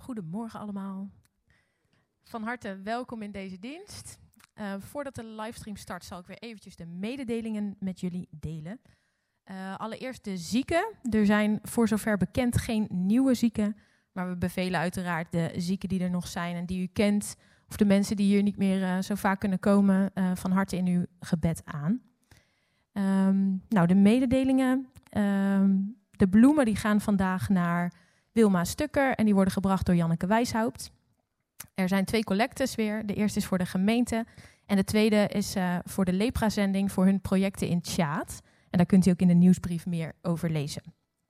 Goedemorgen allemaal. Van harte welkom in deze dienst. Voordat de livestream start zal ik weer eventjes de mededelingen met jullie delen. Allereerst de zieken. Er zijn voor zover bekend geen nieuwe zieken. Maar we bevelen uiteraard de zieken die er nog zijn en die u kent. Of de mensen die hier niet meer zo vaak kunnen komen. Van harte in uw gebed aan. De mededelingen. De bloemen die gaan vandaag naar Wilma Stukker en die worden gebracht door Janneke Wijshaupt. Er zijn 2 collectes weer. De eerste is voor de gemeente en de tweede is voor de leprazending voor hun projecten in Tjaat. En daar kunt u ook in de nieuwsbrief meer over lezen.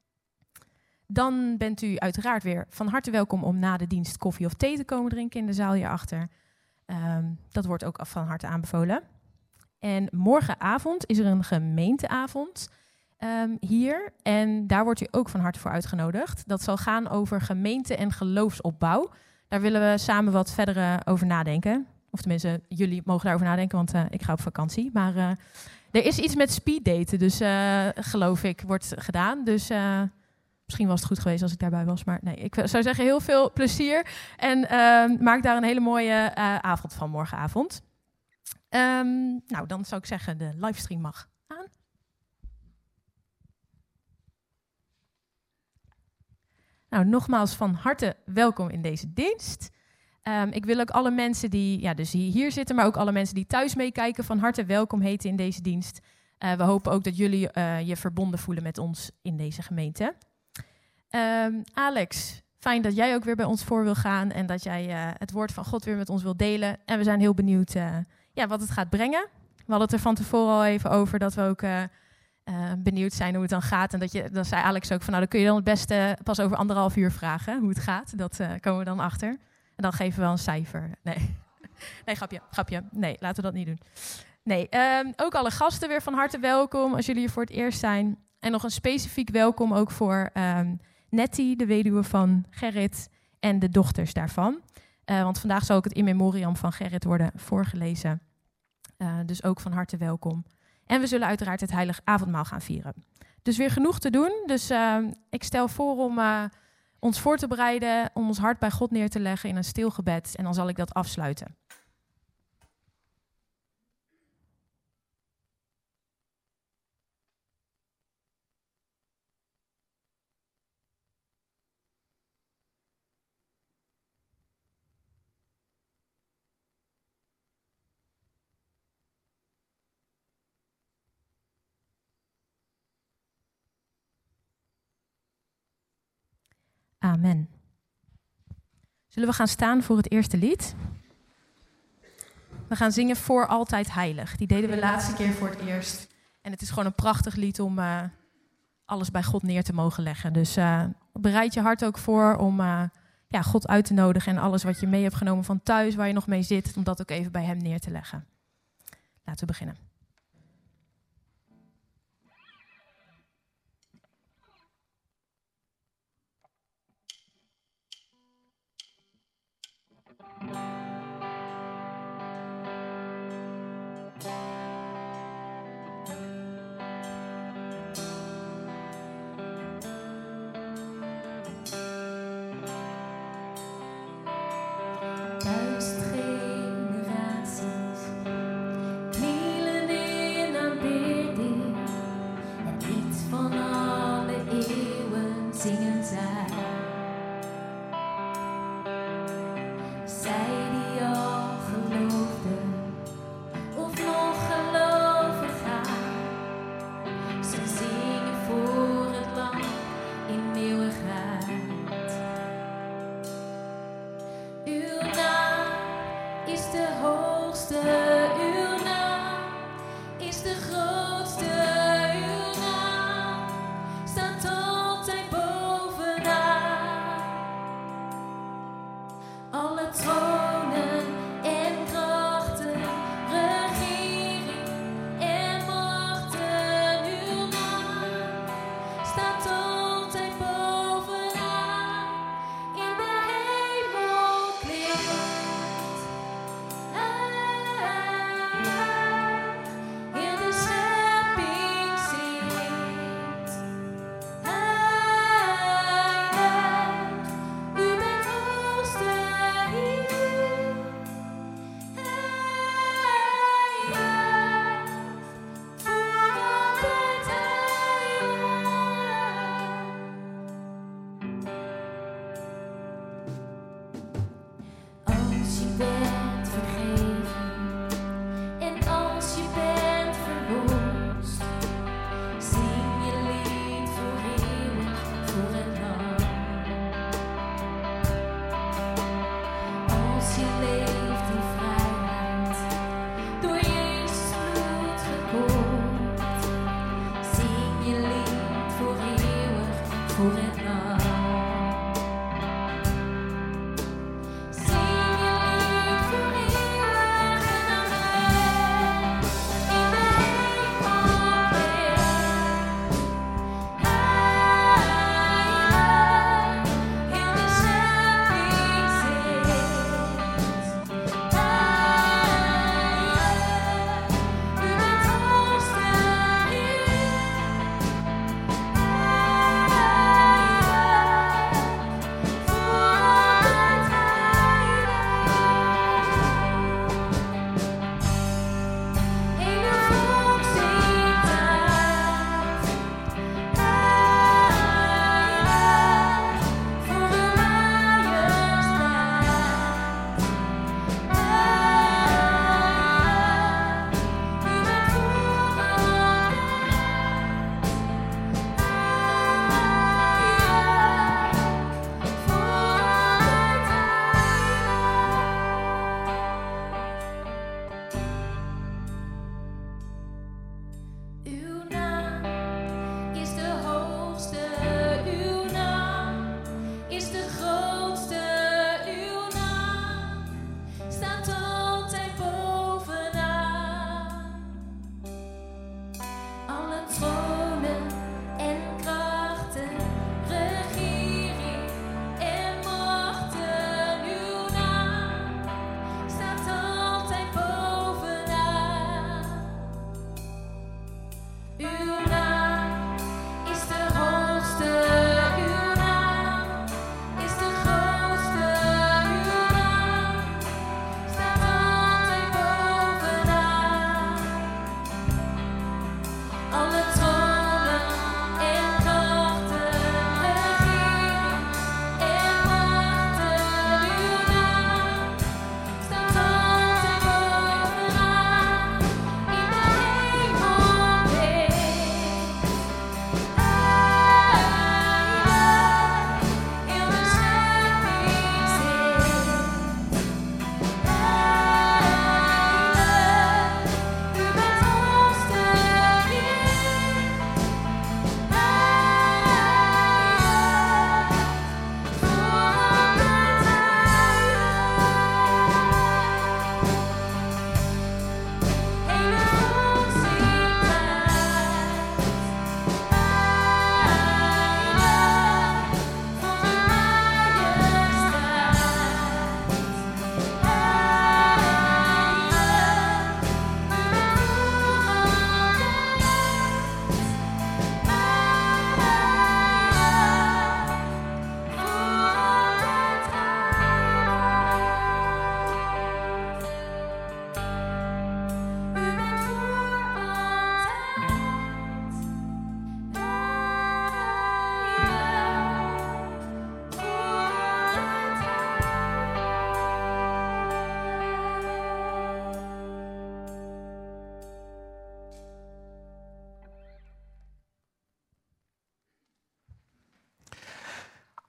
Dan bent u uiteraard weer van harte welkom om na de dienst koffie of thee te komen drinken in de zaal hierachter. Dat wordt ook van harte aanbevolen. En morgenavond is er een gemeenteavond hier. En daar wordt u ook van harte voor uitgenodigd. Dat zal gaan over gemeente- en geloofsopbouw. Daar willen we samen wat verder over nadenken. Of tenminste, jullie mogen daarover nadenken, want ik ga op vakantie. Maar er is iets met speeddaten, dus geloof ik, wordt gedaan. Dus misschien was het goed geweest als ik daarbij was. Maar nee, ik zou zeggen heel veel plezier. En maak daar een hele mooie avond van morgenavond. Dan zou ik zeggen, de livestream mag aan. Nou, nogmaals van harte welkom in deze dienst. Ik wil ook alle mensen die dus hier zitten, maar ook alle mensen die thuis meekijken, van harte welkom heten in deze dienst. We hopen ook dat jullie je verbonden voelen met ons in deze gemeente. Alex, fijn dat jij ook weer bij ons voor wil gaan en dat jij het woord van God weer met ons wilt delen. En we zijn heel benieuwd wat het gaat brengen. We hadden het er van tevoren al even over dat we ook benieuwd zijn hoe het dan gaat. En dan zei Alex ook van, dan kun je dan het beste pas over 1,5 uur vragen hoe het gaat. Dat komen we dan achter. En dan geven we wel een cijfer. Nee, grapje. Nee, laten we dat niet doen. Nee, ook alle gasten weer van harte welkom als jullie hier voor het eerst zijn. En nog een specifiek welkom ook voor Nettie, de weduwe van Gerrit en de dochters daarvan. Want vandaag zal ook het in memoriam van Gerrit worden voorgelezen. Dus ook van harte welkom. En we zullen uiteraard het heilig avondmaal gaan vieren. Dus weer genoeg te doen. Dus ik stel voor om ons voor te bereiden, om ons hart bij God neer te leggen in een stil gebed. En dan zal ik dat afsluiten. Amen. Zullen we gaan staan voor het eerste lied? We gaan zingen Voor Altijd Heilig. Die deden we de laatste keer voor het eerst. En het is gewoon een prachtig lied om alles bij God neer te mogen leggen. Dus bereid je hart ook voor om God uit te nodigen. En alles wat je mee hebt genomen van thuis, waar je nog mee zit, om dat ook even bij hem neer te leggen. Laten we beginnen. Duizend generaties knielen in aanbidding. Het lied van alle eeuwen zingen zij. Zij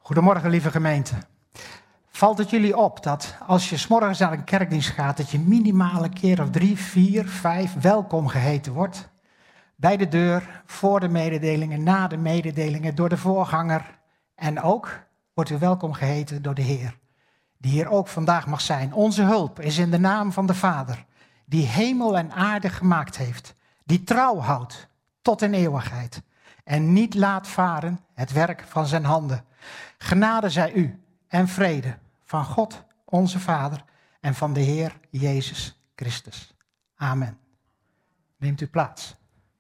Goedemorgen, lieve gemeente. Valt het jullie op dat als je 's morgens naar een kerkdienst gaat, dat je minimaal een keer of 3, 4, 5 welkom geheten wordt? Bij de deur, voor de mededelingen, na de mededelingen, door de voorganger. En ook wordt u welkom geheten door de Heer, die hier ook vandaag mag zijn. Onze hulp is in de naam van de Vader, die hemel en aarde gemaakt heeft, die trouw houdt tot in eeuwigheid en niet laat varen het werk van zijn handen. Genade zij u en vrede van God, onze Vader, en van de Heer Jezus Christus. Amen. Neemt u plaats.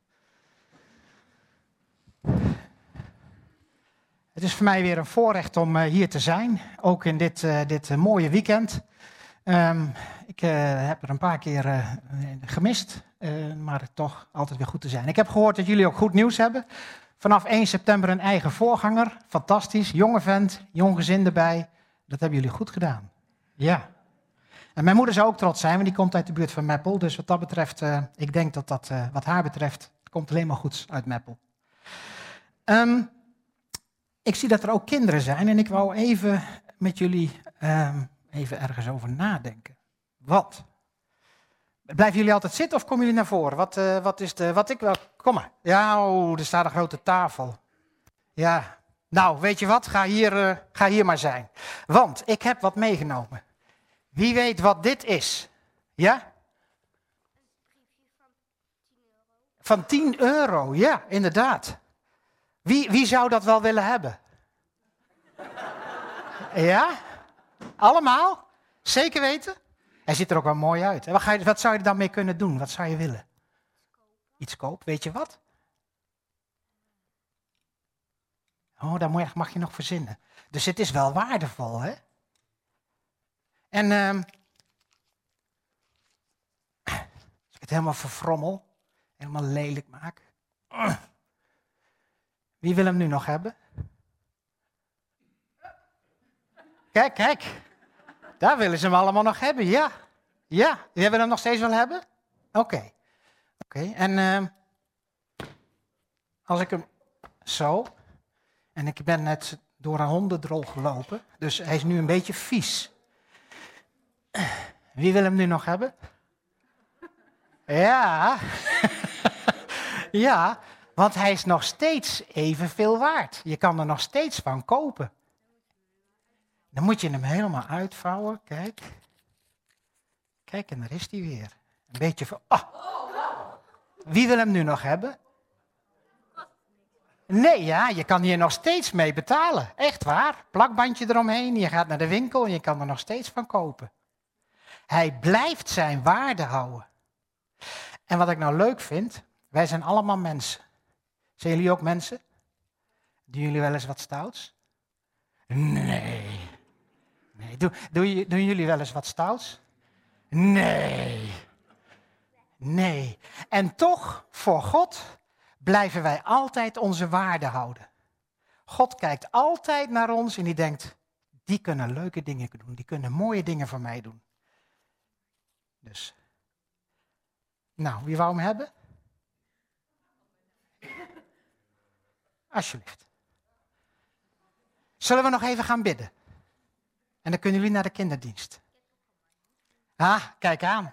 Het is voor mij weer een voorrecht om hier te zijn, ook in dit mooie weekend. Ik heb er een paar keer gemist, maar toch altijd weer goed te zijn. Ik heb gehoord dat jullie ook goed nieuws hebben. Vanaf 1 september een eigen voorganger, fantastisch, jonge vent, jong gezin erbij. Dat hebben jullie goed gedaan. Ja. En mijn moeder zou ook trots zijn, want die komt uit de buurt van Meppel. Dus wat dat betreft, ik denk dat wat haar betreft, komt alleen maar goeds uit Meppel. Ik zie dat er ook kinderen zijn en ik wou even met jullie even ergens over nadenken. Wat? Blijven jullie altijd zitten of komen jullie naar voren? Kom maar. Ja, er staat een grote tafel. Ja, nou, weet je wat? Ga hier maar zijn. Want ik heb wat meegenomen. Wie weet wat dit is? Ja? Van 10 euro, ja, inderdaad. Wie zou dat wel willen hebben? Ja? Allemaal? Zeker weten? Hij ziet er ook wel mooi uit. Wat zou je er dan mee kunnen doen? Wat zou je willen? Iets kopen, weet je wat? Oh, dat mag je nog verzinnen. Dus het is wel waardevol, hè? En als ik het helemaal verfrommel, helemaal lelijk maak. Wie wil hem nu nog hebben? Kijk. Daar willen ze hem allemaal nog hebben, ja. Ja, jij wil hem nog steeds wel hebben? Oké. En als ik hem zo... En ik ben net door een hondendrol gelopen, dus hij is nu een beetje vies. Wie wil hem nu nog hebben? Ja. Ja, want hij is nog steeds evenveel waard. Je kan er nog steeds van kopen. Dan moet je hem helemaal uitvouwen. Kijk. Kijk, en daar is hij weer. Een beetje van... Oh. Wie wil hem nu nog hebben? Nee, ja, je kan hier nog steeds mee betalen. Echt waar. Plakbandje eromheen. Je gaat naar de winkel en je kan er nog steeds van kopen. Hij blijft zijn waarde houden. En wat ik nou leuk vind, wij zijn allemaal mensen. Zijn jullie ook mensen? Doen jullie wel eens wat stouts? Nee. Doen jullie wel eens wat stouts? Nee. En toch, voor God blijven wij altijd onze waarde houden. God kijkt altijd naar ons en die denkt, die kunnen leuke dingen doen, die kunnen mooie dingen voor mij doen. Dus, nou, wie wou hem hebben? Alsjeblieft. Zullen we nog even gaan bidden? En dan kunnen jullie naar de kinderdienst. Kijk aan.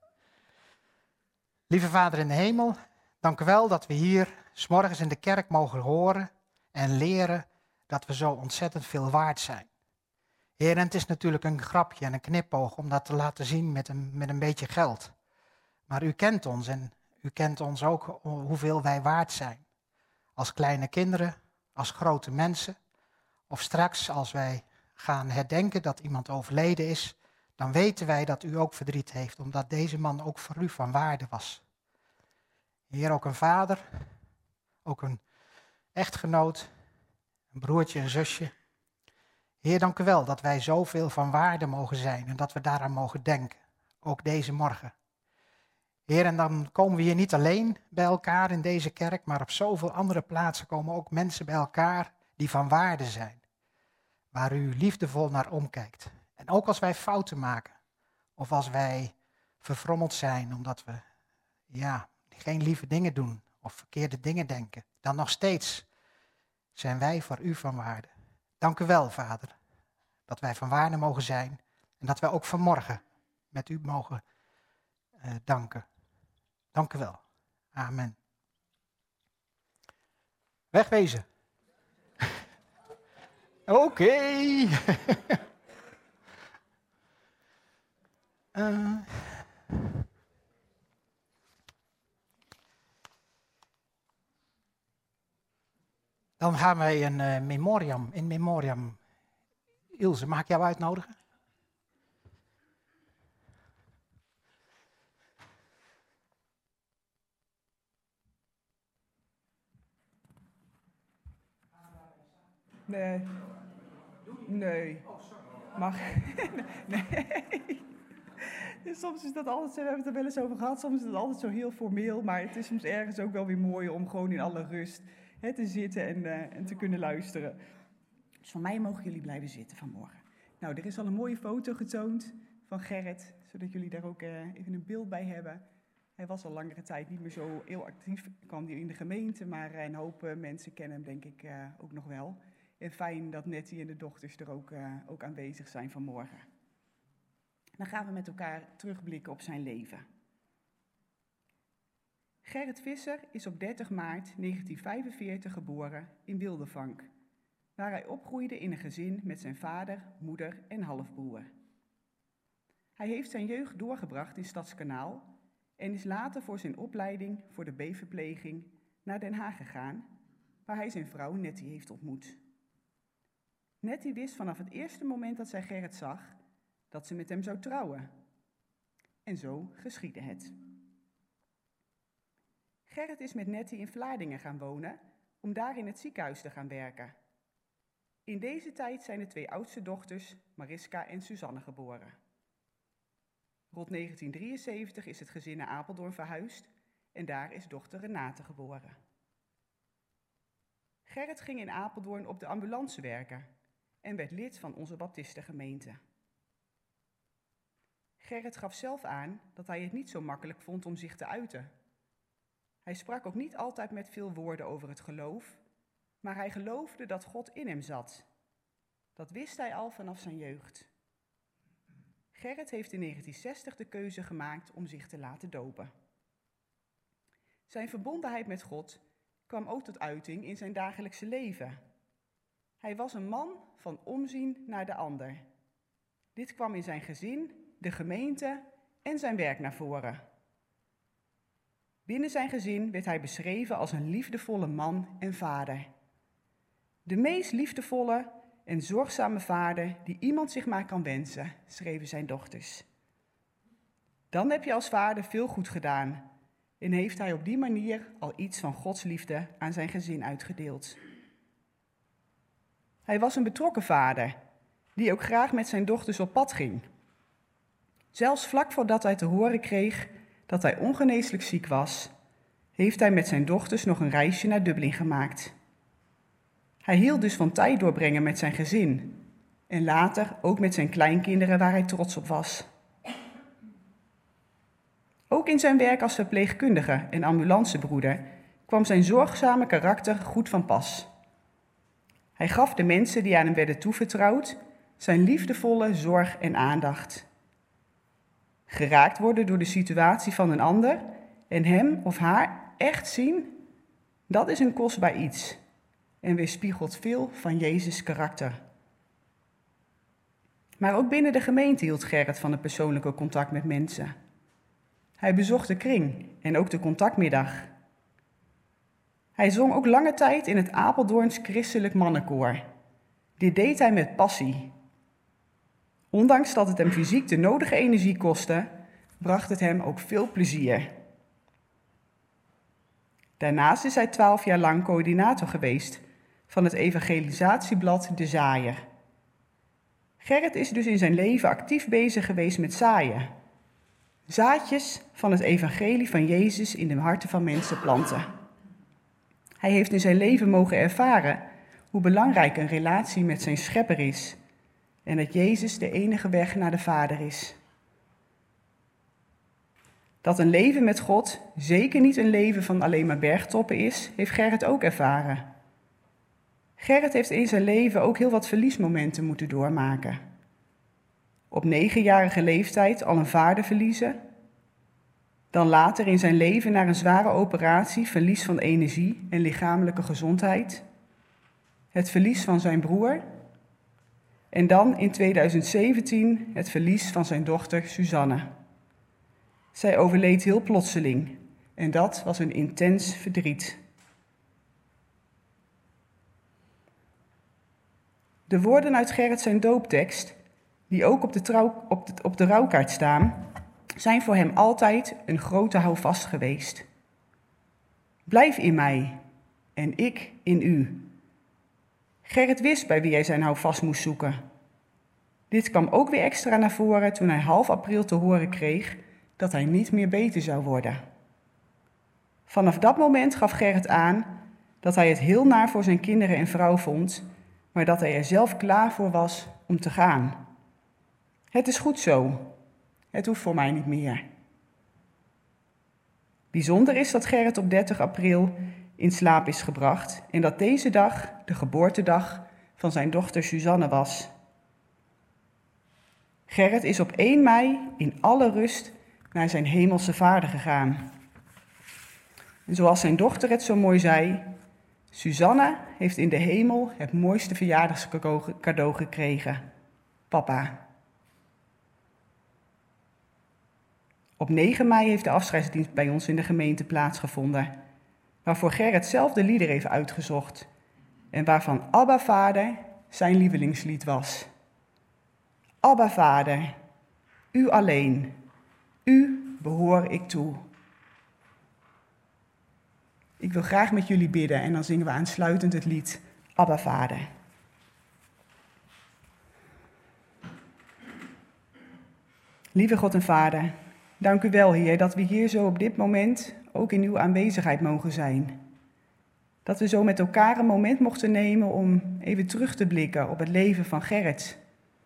Lieve Vader in de hemel, dank u wel dat we hier 's morgens in de kerk mogen horen en leren dat we zo ontzettend veel waard zijn. Heer, en het is natuurlijk een grapje en een knipoog om dat te laten zien met een beetje geld. Maar u kent ons en u kent ons ook hoeveel wij waard zijn. Als kleine kinderen, als grote mensen. Of straks als wij gaan herdenken dat iemand overleden is, dan weten wij dat u ook verdriet heeft, omdat deze man ook voor u van waarde was. Heer, ook een vader, ook een echtgenoot, een broertje, een zusje. Heer, dank u wel dat wij zoveel van waarde mogen zijn en dat we daaraan mogen denken, ook deze morgen. Heer, en dan komen we hier niet alleen bij elkaar in deze kerk, maar op zoveel andere plaatsen komen ook mensen bij elkaar die van waarde zijn, waar u liefdevol naar omkijkt. En ook als wij fouten maken, of als wij verfrommeld zijn omdat we geen lieve dingen doen of verkeerde dingen denken, dan nog steeds zijn wij voor u van waarde. Dank u wel, Vader, dat wij van waarde mogen zijn en dat wij ook vanmorgen met u mogen danken. Dank u wel. Amen. Wegwezen. Oké. Dan gaan wij een in memoriam. Ilse, mag ik jou uitnodigen? Nee. Mag. Nee. Dus soms is dat altijd, we hebben het er wel eens over gehad, soms is het altijd zo heel formeel, maar het is soms ergens ook wel weer mooi om gewoon in alle rust te zitten en te kunnen luisteren. Dus van mij mogen jullie blijven zitten vanmorgen. Nou, er is al een mooie foto getoond van Gerrit, zodat jullie daar ook even een beeld bij hebben. Hij was al langere tijd niet meer zo heel actief, kwam hij in de gemeente, maar een hoop mensen kennen hem denk ik ook nog wel. En fijn dat Nettie en de dochters er ook aanwezig zijn vanmorgen. Dan gaan we met elkaar terugblikken op zijn leven. Gerrit Visser is op 30 maart 1945 geboren in Wildervank, waar hij opgroeide in een gezin met zijn vader, moeder en halfbroer. Hij heeft zijn jeugd doorgebracht in Stadskanaal en is later voor zijn opleiding voor de B-verpleging naar Den Haag gegaan, waar hij zijn vrouw Nettie heeft ontmoet. Nettie wist vanaf het eerste moment dat zij Gerrit zag dat ze met hem zou trouwen. En zo geschiedde het. Gerrit is met Nettie in Vlaardingen gaan wonen om daar in het ziekenhuis te gaan werken. In deze tijd zijn de 2 oudste dochters, Mariska en Suzanne, geboren. Rond 1973 is het gezin naar Apeldoorn verhuisd en daar is dochter Renate geboren. Gerrit ging in Apeldoorn op de ambulance werken en werd lid van onze baptistengemeente. Gerrit gaf zelf aan dat hij het niet zo makkelijk vond om zich te uiten. Hij sprak ook niet altijd met veel woorden over het geloof, maar hij geloofde dat God in hem zat. Dat wist hij al vanaf zijn jeugd. Gerrit heeft in 1960 de keuze gemaakt om zich te laten dopen. Zijn verbondenheid met God kwam ook tot uiting in zijn dagelijkse leven. Hij was een man van omzien naar de ander. Dit kwam in zijn gezin, de gemeente en zijn werk naar voren. Binnen zijn gezin werd hij beschreven als een liefdevolle man en vader. De meest liefdevolle en zorgzame vader die iemand zich maar kan wensen, schreven zijn dochters. Dan heb je als vader veel goed gedaan en heeft hij op die manier al iets van Gods liefde aan zijn gezin uitgedeeld. Hij was een betrokken vader, die ook graag met zijn dochters op pad ging. Zelfs vlak voordat hij te horen kreeg dat hij ongeneeslijk ziek was, heeft hij met zijn dochters nog een reisje naar Dublin gemaakt. Hij hield dus van tijd doorbrengen met zijn gezin en later ook met zijn kleinkinderen waar hij trots op was. Ook in zijn werk als verpleegkundige en ambulancebroeder kwam zijn zorgzame karakter goed van pas. Hij gaf de mensen die aan hem werden toevertrouwd zijn liefdevolle zorg en aandacht. Geraakt worden door de situatie van een ander en hem of haar echt zien, dat is een kostbaar iets en weerspiegelt veel van Jezus' karakter. Maar ook binnen de gemeente hield Gerrit van het persoonlijke contact met mensen. Hij bezocht de kring en ook de contactmiddag. Hij zong ook lange tijd in het Apeldoorns christelijk mannenkoor. Dit deed hij met passie. Ondanks dat het hem fysiek de nodige energie kostte, bracht het hem ook veel plezier. Daarnaast is hij 12 jaar lang coördinator geweest van het evangelisatieblad De Zaaier. Gerrit is dus in zijn leven actief bezig geweest met zaaien. Zaadjes van het evangelie van Jezus in de harten van mensen planten. Hij heeft in zijn leven mogen ervaren hoe belangrijk een relatie met zijn schepper is en dat Jezus de enige weg naar de Vader is. Dat een leven met God zeker niet een leven van alleen maar bergtoppen is, heeft Gerrit ook ervaren. Gerrit heeft in zijn leven ook heel wat verliesmomenten moeten doormaken. Op 9-jarige leeftijd al een vader verliezen. Dan later in zijn leven na een zware operatie verlies van energie en lichamelijke gezondheid. Het verlies van zijn broer. En dan in 2017 het verlies van zijn dochter Suzanne. Zij overleed heel plotseling en dat was een intens verdriet. De woorden uit Gerrit zijn dooptekst, die ook op de rouwkaart staan, zijn voor hem altijd een grote houvast geweest. Blijf in mij en ik in u. Gerrit wist bij wie hij zijn houvast moest zoeken. Dit kwam ook weer extra naar voren toen hij half april te horen kreeg dat hij niet meer beter zou worden. Vanaf dat moment gaf Gerrit aan dat hij het heel naar voor zijn kinderen en vrouw vond, maar dat hij er zelf klaar voor was om te gaan. Het is goed zo. Het hoeft voor mij niet meer. Bijzonder is dat Gerrit op 30 april in slaap is gebracht en dat deze dag de geboortedag van zijn dochter Suzanne was. Gerrit is op 1 mei in alle rust naar zijn hemelse vader gegaan. En zoals zijn dochter het zo mooi zei, Suzanne heeft in de hemel het mooiste verjaardagscadeau gekregen. Papa. Op 9 mei heeft de afscheidsdienst bij ons in de gemeente plaatsgevonden, waarvoor Gerrit zelf de lieder heeft uitgezocht en waarvan Abba Vader zijn lievelingslied was. Abba Vader, u alleen, u behoor ik toe. Ik wil graag met jullie bidden en dan zingen we aansluitend het lied Abba Vader. Lieve God en Vader, dank u wel, Heer, dat we hier zo op dit moment ook in uw aanwezigheid mogen zijn. Dat we zo met elkaar een moment mochten nemen om even terug te blikken op het leven van Gerrit.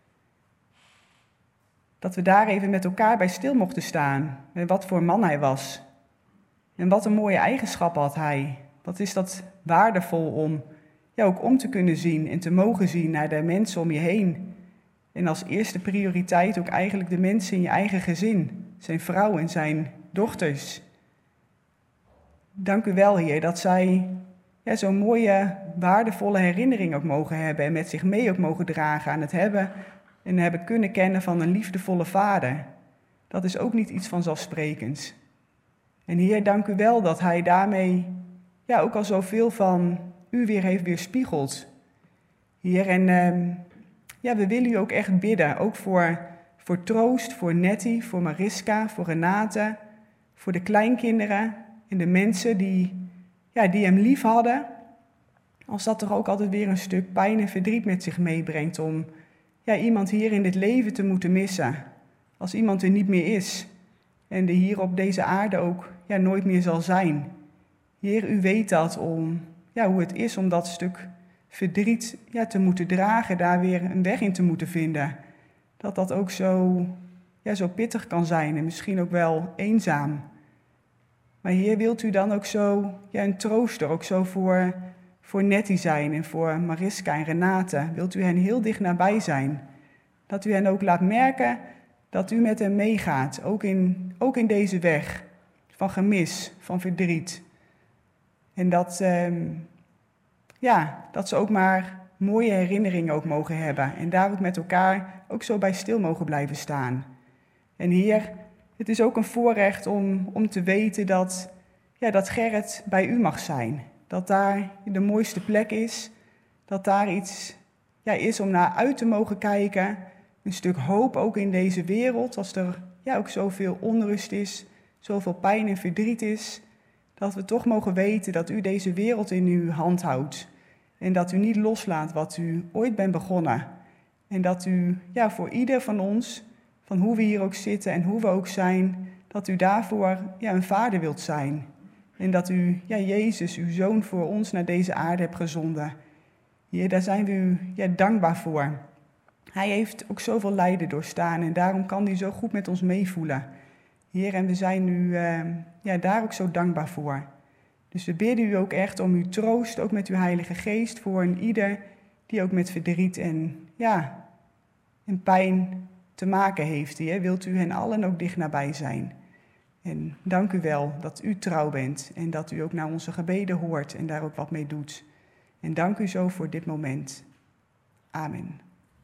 Dat we daar even met elkaar bij stil mochten staan. En wat voor man hij was. En wat een mooie eigenschappen had hij. Wat is dat waardevol om ook om te kunnen zien en te mogen zien naar de mensen om je heen. En als eerste prioriteit ook eigenlijk de mensen in je eigen gezin. Zijn vrouw en zijn dochters. Dank u wel, Heer, dat zij zo'n mooie, waardevolle herinnering ook mogen hebben. En met zich mee ook mogen dragen aan het hebben en hebben kunnen kennen van een liefdevolle vader. Dat is ook niet iets vanzelfsprekends. En Heer, dank u wel dat hij daarmee ook al zoveel van u weer heeft weerspiegeld. Heer, en we willen u ook echt bidden, ook voor Troost, voor Nettie, voor Mariska, voor Renate, voor de kleinkinderen en de mensen die hem lief hadden. Als dat toch ook altijd weer een stuk pijn en verdriet met zich meebrengt om iemand hier in dit leven te moeten missen. Als iemand er niet meer is en er hier op deze aarde ook nooit meer zal zijn. Heer, u weet dat hoe het is om dat stuk verdriet te moeten dragen, daar weer een weg in te moeten vinden. Dat ook zo pittig kan zijn en misschien ook wel eenzaam. Maar Heer, wilt u dan ook zo een trooster, ook zo voor Nettie zijn en voor Mariska en Renate? Wilt u hen heel dicht nabij zijn? Dat u hen ook laat merken dat u met hen meegaat, ook in deze weg van gemis, van verdriet. En dat ze ook maar mooie herinneringen ook mogen hebben. En daar ook met elkaar ook zo bij stil mogen blijven staan. En Heer, het is ook een voorrecht om te weten dat Gerrit bij u mag zijn. Dat daar de mooiste plek is. Dat daar iets is om naar uit te mogen kijken. Een stuk hoop ook in deze wereld. Als er ook zoveel onrust is, zoveel pijn en verdriet is. Dat we toch mogen weten dat u deze wereld in uw hand houdt. En dat u niet loslaat wat u ooit bent begonnen. En dat u voor ieder van ons, van hoe we hier ook zitten en hoe we ook zijn, dat u daarvoor een vader wilt zijn. En dat u, Jezus, uw zoon, voor ons naar deze aarde hebt gezonden. Heer, daar zijn we u dankbaar voor. Hij heeft ook zoveel lijden doorstaan en daarom kan hij zo goed met ons meevoelen. Heer, en we zijn u daar ook zo dankbaar voor. Dus we bidden u ook echt om uw troost, ook met uw Heilige Geest, voor een ieder die ook met verdriet en pijn te maken heeft. Heer. Wilt u hen allen ook dicht nabij zijn. En dank u wel dat u trouw bent en dat u ook naar onze gebeden hoort en daar ook wat mee doet. En dank u zo voor dit moment. Amen.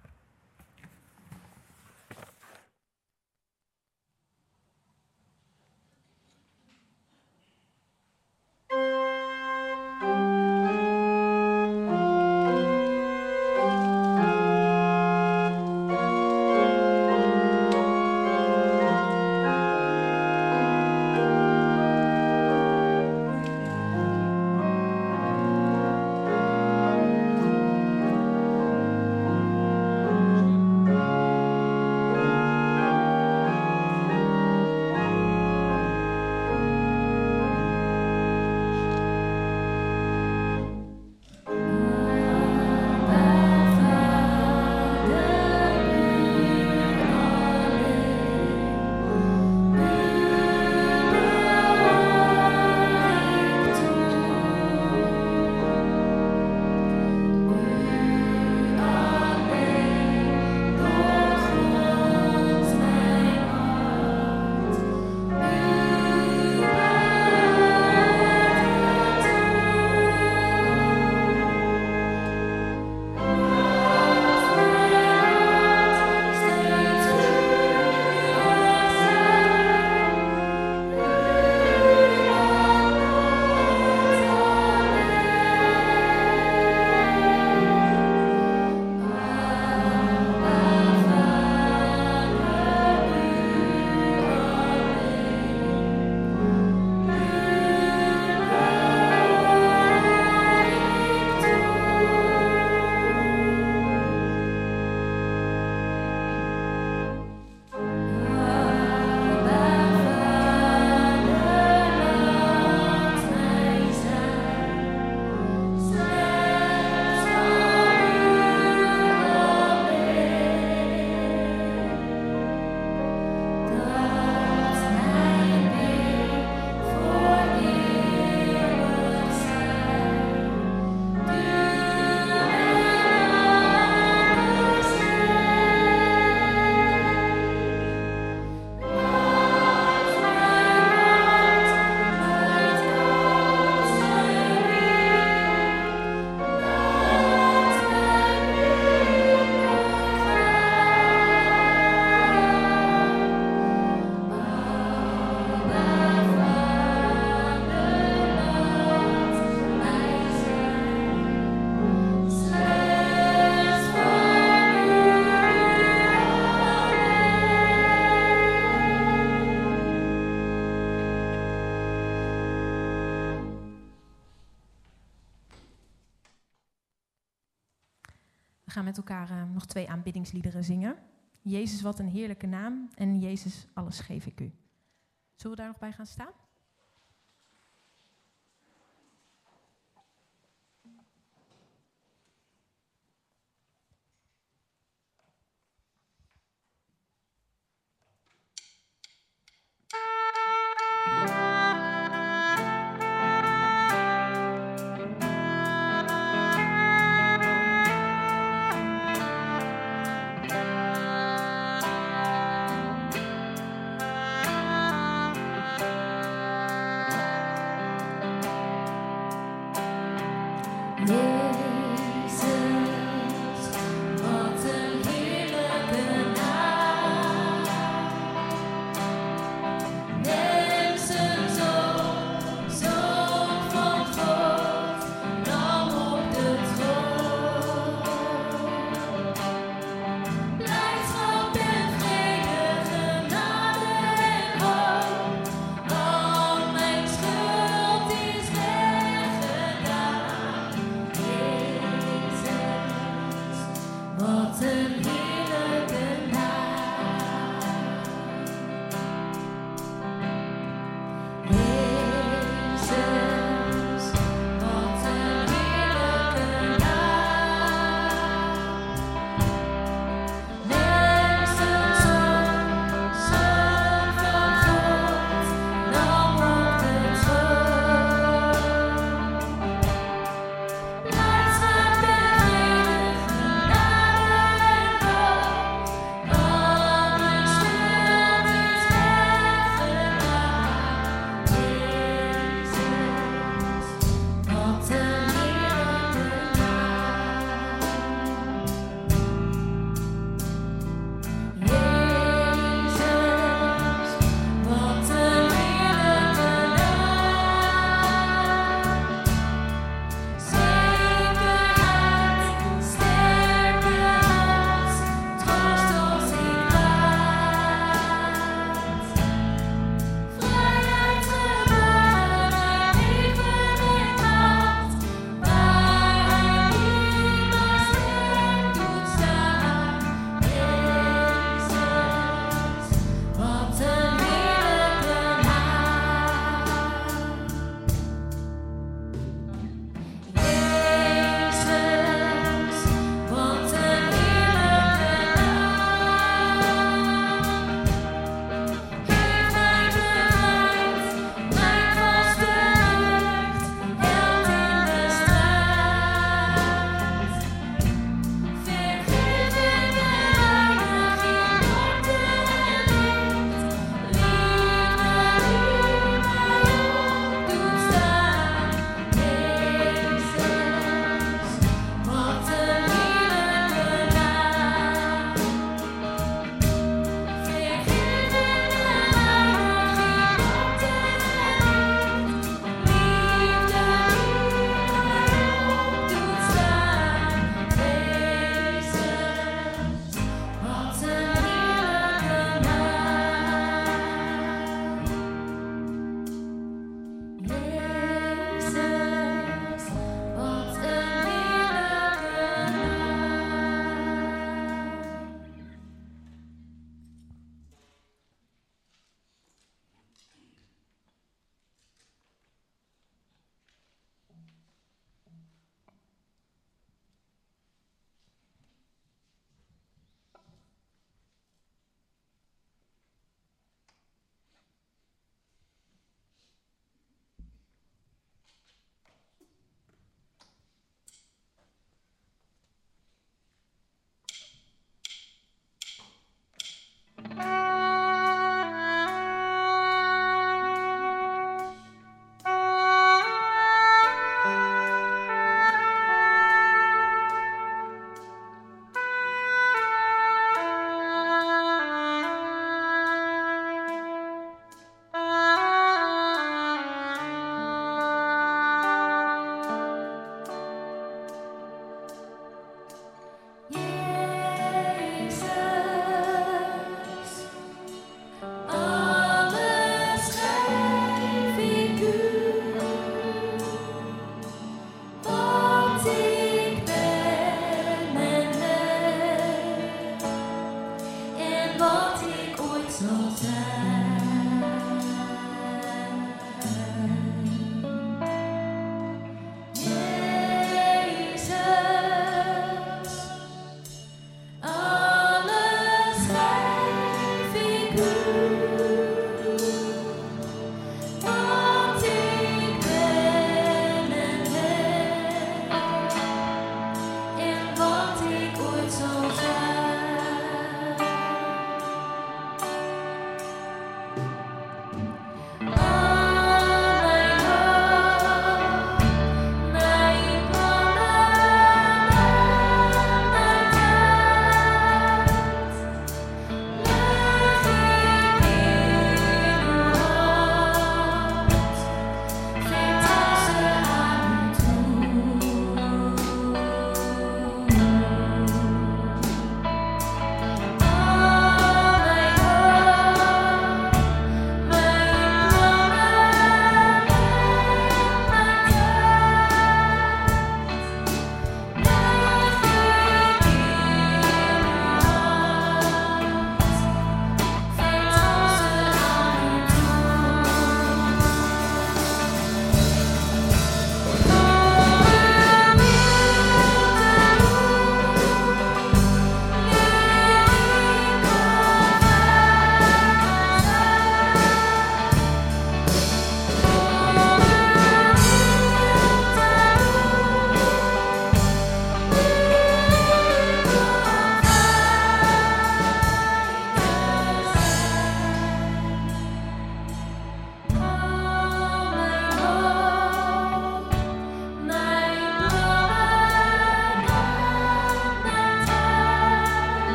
We gaan met elkaar nog 2 aanbiddingsliederen zingen. Jezus, wat een heerlijke naam. En Jezus, alles geef ik u. Zullen we daar nog bij gaan staan?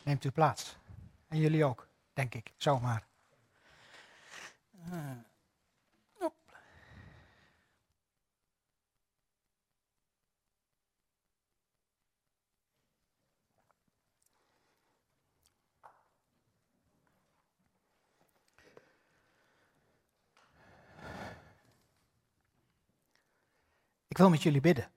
neemt u plaats. En jullie ook, denk ik, zomaar. Ik wil met jullie bidden.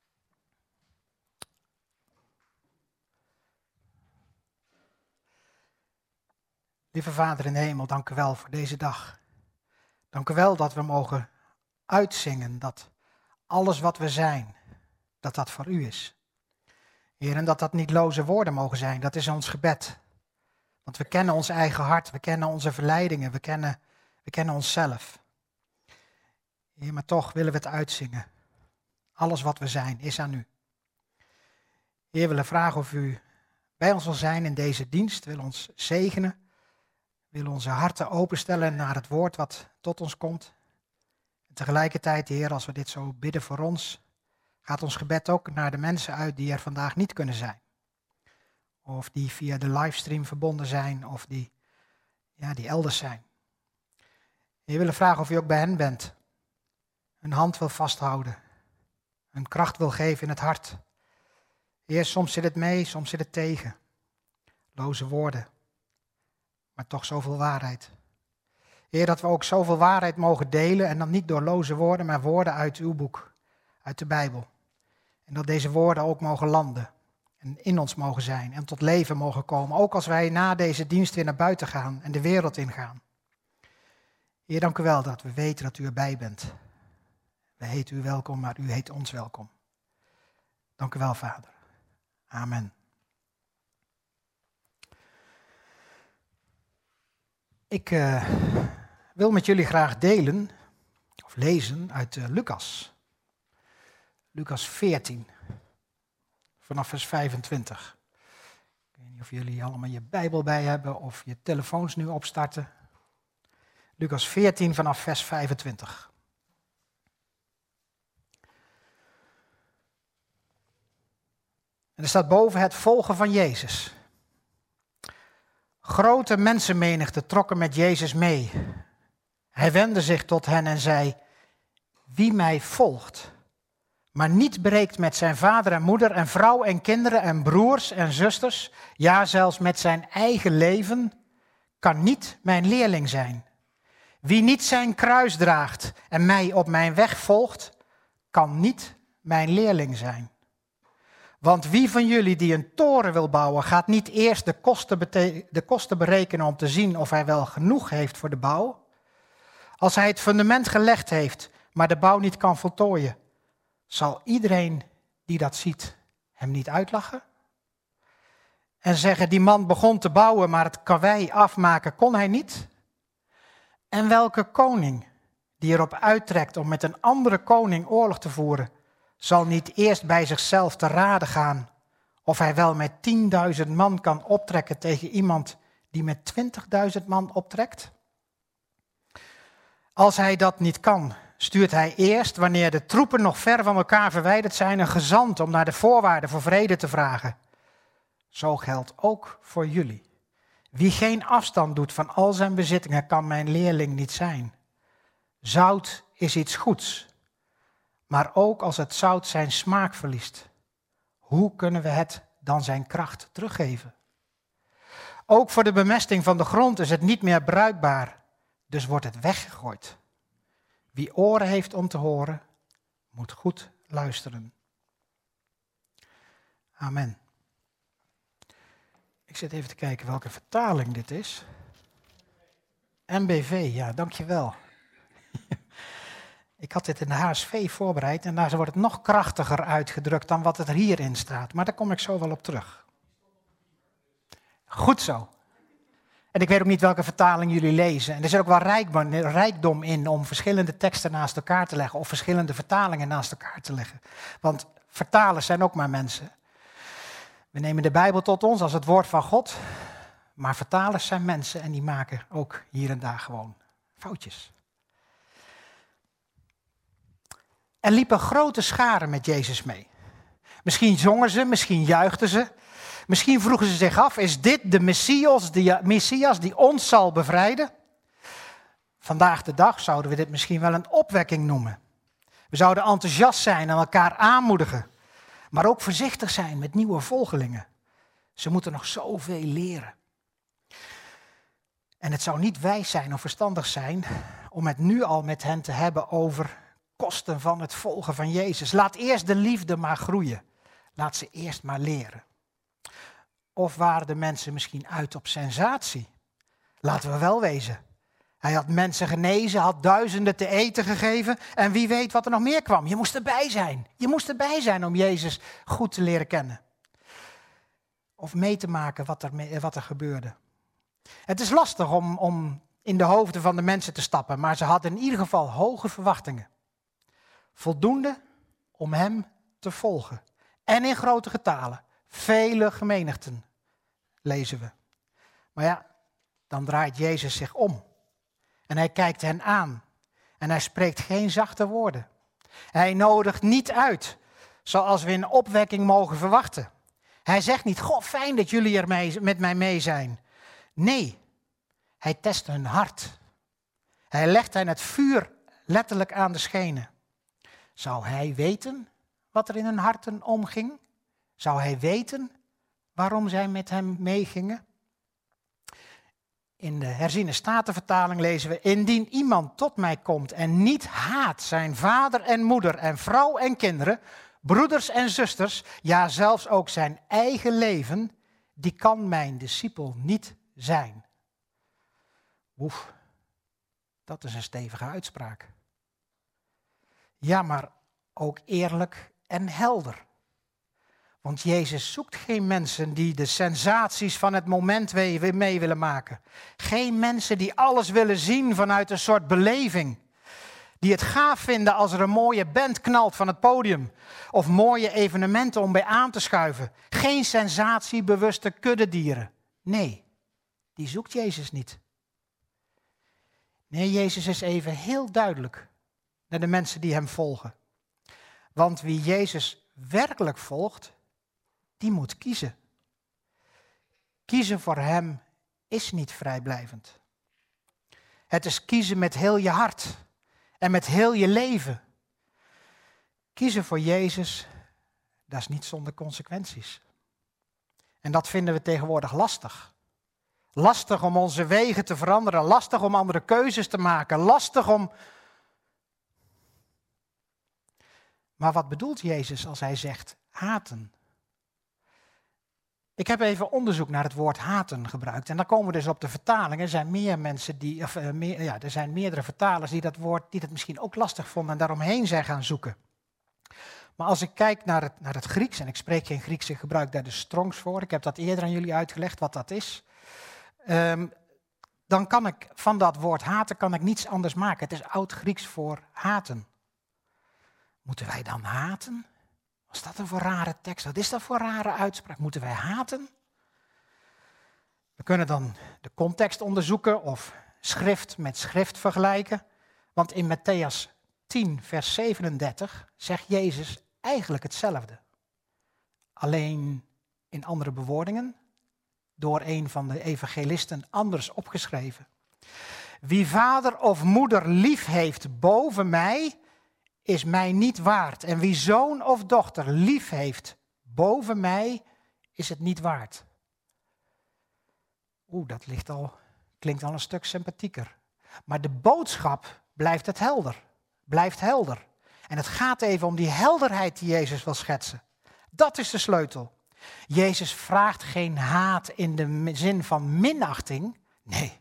Lieve Vader in de hemel, dank u wel voor deze dag. Dank u wel dat we mogen uitzingen dat alles wat we zijn, dat dat voor u is. Heer, en dat dat niet loze woorden mogen zijn, dat is ons gebed. Want we kennen ons eigen hart, we kennen onze verleidingen, we kennen onszelf. Heer, maar toch willen we het uitzingen. Alles wat we zijn is aan u. Heer, we willen vragen of u bij ons wil zijn in deze dienst, wil ons zegenen. We willen onze harten openstellen naar het woord wat tot ons komt. En tegelijkertijd, Heer, als we dit zo bidden voor ons, gaat ons gebed ook naar de mensen uit die er vandaag niet kunnen zijn. Of die via de livestream verbonden zijn, of die elders zijn. We willen vragen of u ook bij hen bent. Hun hand wil vasthouden. Hun kracht wil geven in het hart. Heer, soms zit het mee, soms zit het tegen. Loze woorden. Maar toch zoveel waarheid. Heer, dat we ook zoveel waarheid mogen delen. En dan niet door loze woorden, maar woorden uit uw boek. Uit de Bijbel. En dat deze woorden ook mogen landen. En in ons mogen zijn. En tot leven mogen komen. Ook als wij na deze dienst weer naar buiten gaan. En de wereld ingaan. Heer, dank u wel dat we weten dat u erbij bent. We heten u welkom, maar u heet ons welkom. Dank u wel, Vader. Amen. Ik wil met jullie graag delen, of lezen uit Lucas. Lucas 14, vanaf vers 25. Ik weet niet of jullie allemaal je Bijbel bij hebben of je telefoons nu opstarten. Lucas 14 vanaf vers 25. En er staat boven het volgen van Jezus. Grote mensenmenigte trokken met Jezus mee. Hij wendde zich tot hen en zei: wie mij volgt, maar niet breekt met zijn vader en moeder en vrouw en kinderen en broers en zusters, ja zelfs met zijn eigen leven, kan niet mijn leerling zijn. Wie niet zijn kruis draagt en mij op mijn weg volgt, kan niet mijn leerling zijn. Want wie van jullie die een toren wil bouwen, gaat niet eerst de kosten berekenen om te zien of hij wel genoeg heeft voor de bouw? Als hij het fundament gelegd heeft, maar de bouw niet kan voltooien, zal iedereen die dat ziet hem niet uitlachen? En zeggen, die man begon te bouwen, maar het karwei afmaken kon hij niet? En welke koning die erop uittrekt om met een andere koning oorlog te voeren, zal niet eerst bij zichzelf te raden gaan of hij wel met 10.000 man kan optrekken tegen iemand die met 20.000 man optrekt? Als hij dat niet kan, stuurt hij eerst, wanneer de troepen nog ver van elkaar verwijderd zijn, een gezant om naar de voorwaarden voor vrede te vragen. Zo geldt ook voor jullie. Wie geen afstand doet van al zijn bezittingen, kan mijn leerling niet zijn. Zout is iets goeds. Maar ook als het zout zijn smaak verliest, hoe kunnen we het dan zijn kracht teruggeven? Ook voor de bemesting van de grond is het niet meer bruikbaar, dus wordt het weggegooid. Wie oren heeft om te horen, moet goed luisteren. Amen. Ik zit even te kijken welke vertaling dit is. MBV, ja, dankjewel. Ik had dit in de HSV voorbereid en daar wordt het nog krachtiger uitgedrukt dan wat er hierin staat. Maar daar kom ik zo wel op terug. Goed zo. En ik weet ook niet welke vertaling jullie lezen. En er zit ook wel rijkdom in om verschillende teksten naast elkaar te leggen of verschillende vertalingen naast elkaar te leggen. Want vertalers zijn ook maar mensen. We nemen de Bijbel tot ons als het woord van God, maar vertalers zijn mensen en die maken ook hier en daar gewoon foutjes. Er liepen grote scharen met Jezus mee. Misschien zongen ze, misschien juichten ze. Misschien vroegen ze zich af, is dit de Messias die ons zal bevrijden? Vandaag de dag zouden we dit misschien wel een opwekking noemen. We zouden enthousiast zijn en elkaar aanmoedigen. Maar ook voorzichtig zijn met nieuwe volgelingen. Ze moeten nog zoveel leren. En het zou niet wijs zijn of verstandig zijn om het nu al met hen te hebben over kosten van het volgen van Jezus. Laat eerst de liefde maar groeien. Laat ze eerst maar leren. Of waren de mensen misschien uit op sensatie? Laten we wel wezen. Hij had mensen genezen, had duizenden te eten gegeven. En wie weet wat er nog meer kwam. Je moest erbij zijn. Je moest erbij zijn om Jezus goed te leren kennen. Of mee te maken wat er gebeurde. Het is lastig om in de hoofden van de mensen te stappen. Maar ze hadden in ieder geval hoge verwachtingen. Voldoende om hem te volgen. En in grote getalen. Vele gemenigten, lezen we. Maar ja, dan draait Jezus zich om. En hij kijkt hen aan. En hij spreekt geen zachte woorden. Hij nodigt niet uit, zoals we in opwekking mogen verwachten. Hij zegt niet, goh, fijn dat jullie er met mij mee zijn. Nee, hij test hun hart. Hij legt hen het vuur letterlijk aan de schenen. Zou hij weten wat er in hun harten omging? Zou hij weten waarom zij met hem meegingen? In de herziene statenvertaling lezen we: indien iemand tot mij komt en niet haat zijn vader en moeder en vrouw en kinderen, broeders en zusters, ja zelfs ook zijn eigen leven, die kan mijn discipel niet zijn. Oef, dat is een stevige uitspraak. Ja, maar ook eerlijk en helder. Want Jezus zoekt geen mensen die de sensaties van het moment mee willen maken. Geen mensen die alles willen zien vanuit een soort beleving. Die het gaaf vinden als er een mooie band knalt van het podium. Of mooie evenementen om bij aan te schuiven. Geen sensatiebewuste kuddedieren. Nee, die zoekt Jezus niet. Nee, Jezus is even heel duidelijk naar de mensen die hem volgen. Want wie Jezus werkelijk volgt, die moet kiezen. Kiezen voor hem is niet vrijblijvend. Het is kiezen met heel je hart en met heel je leven. Kiezen voor Jezus, dat is niet zonder consequenties. En dat vinden we tegenwoordig lastig. Lastig om onze wegen te veranderen, lastig om andere keuzes te maken, lastig om... Maar wat bedoelt Jezus als hij zegt haten? Ik heb even onderzoek naar het woord haten gebruikt. En dan komen we dus op de vertaling. Er zijn meerdere vertalers die dat misschien ook lastig vonden en daaromheen zijn gaan zoeken. Maar als ik kijk naar het Grieks, en ik spreek geen Grieks, ik gebruik daar de Strongs voor. Ik heb dat eerder aan jullie uitgelegd wat dat is. Dan kan ik van dat woord haten niets anders maken. Het is oud-Grieks voor haten. Moeten wij dan haten? Wat is dat dan voor rare tekst? Wat is dat voor rare uitspraak? Moeten wij haten? We kunnen dan de context onderzoeken of schrift met schrift vergelijken. Want in Mattheüs 10, vers 37 zegt Jezus eigenlijk hetzelfde. Alleen in andere bewoordingen, door een van de evangelisten anders opgeschreven. Wie vader of moeder lief heeft boven mij, is mij niet waard. En wie zoon of dochter lief heeft boven mij, is het niet waard. Dat klinkt al een stuk sympathieker. Maar de boodschap blijft helder. En het gaat even om die helderheid die Jezus wil schetsen. Dat is de sleutel. Jezus vraagt geen haat in de zin van minachting. Nee,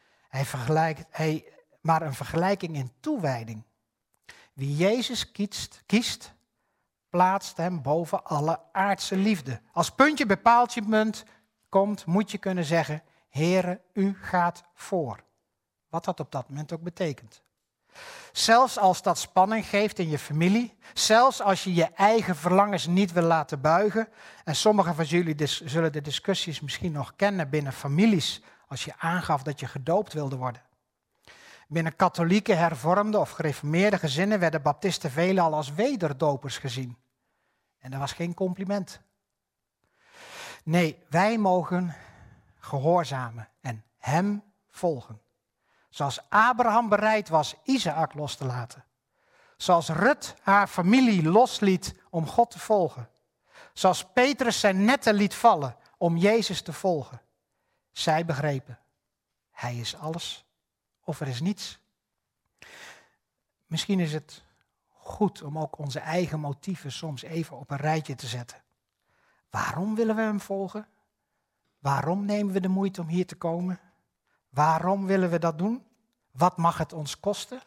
maar een vergelijking in toewijding. Wie Jezus kiest, plaatst hem boven alle aardse liefde. Als puntje bij paaltje munt komt, moet je kunnen zeggen: Heere, u gaat voor. Wat dat op dat moment ook betekent. Zelfs als dat spanning geeft in je familie, zelfs als je je eigen verlangens niet wil laten buigen, en sommigen van jullie zullen de discussies misschien nog kennen binnen families, als je aangaf dat je gedoopt wilde worden. Binnen katholieke, hervormde of gereformeerde gezinnen werden baptisten veelal als wederdopers gezien. En dat was geen compliment. Nee, wij mogen gehoorzamen en hem volgen. Zoals Abraham bereid was Isaac los te laten. Zoals Rut haar familie losliet om God te volgen. Zoals Petrus zijn netten liet vallen om Jezus te volgen. Zij begrepen, hij is alles of er is niets. Misschien is het goed om ook onze eigen motieven soms even op een rijtje te zetten. Waarom willen we hem volgen? Waarom nemen we de moeite om hier te komen? Waarom willen we dat doen? Wat mag het ons kosten?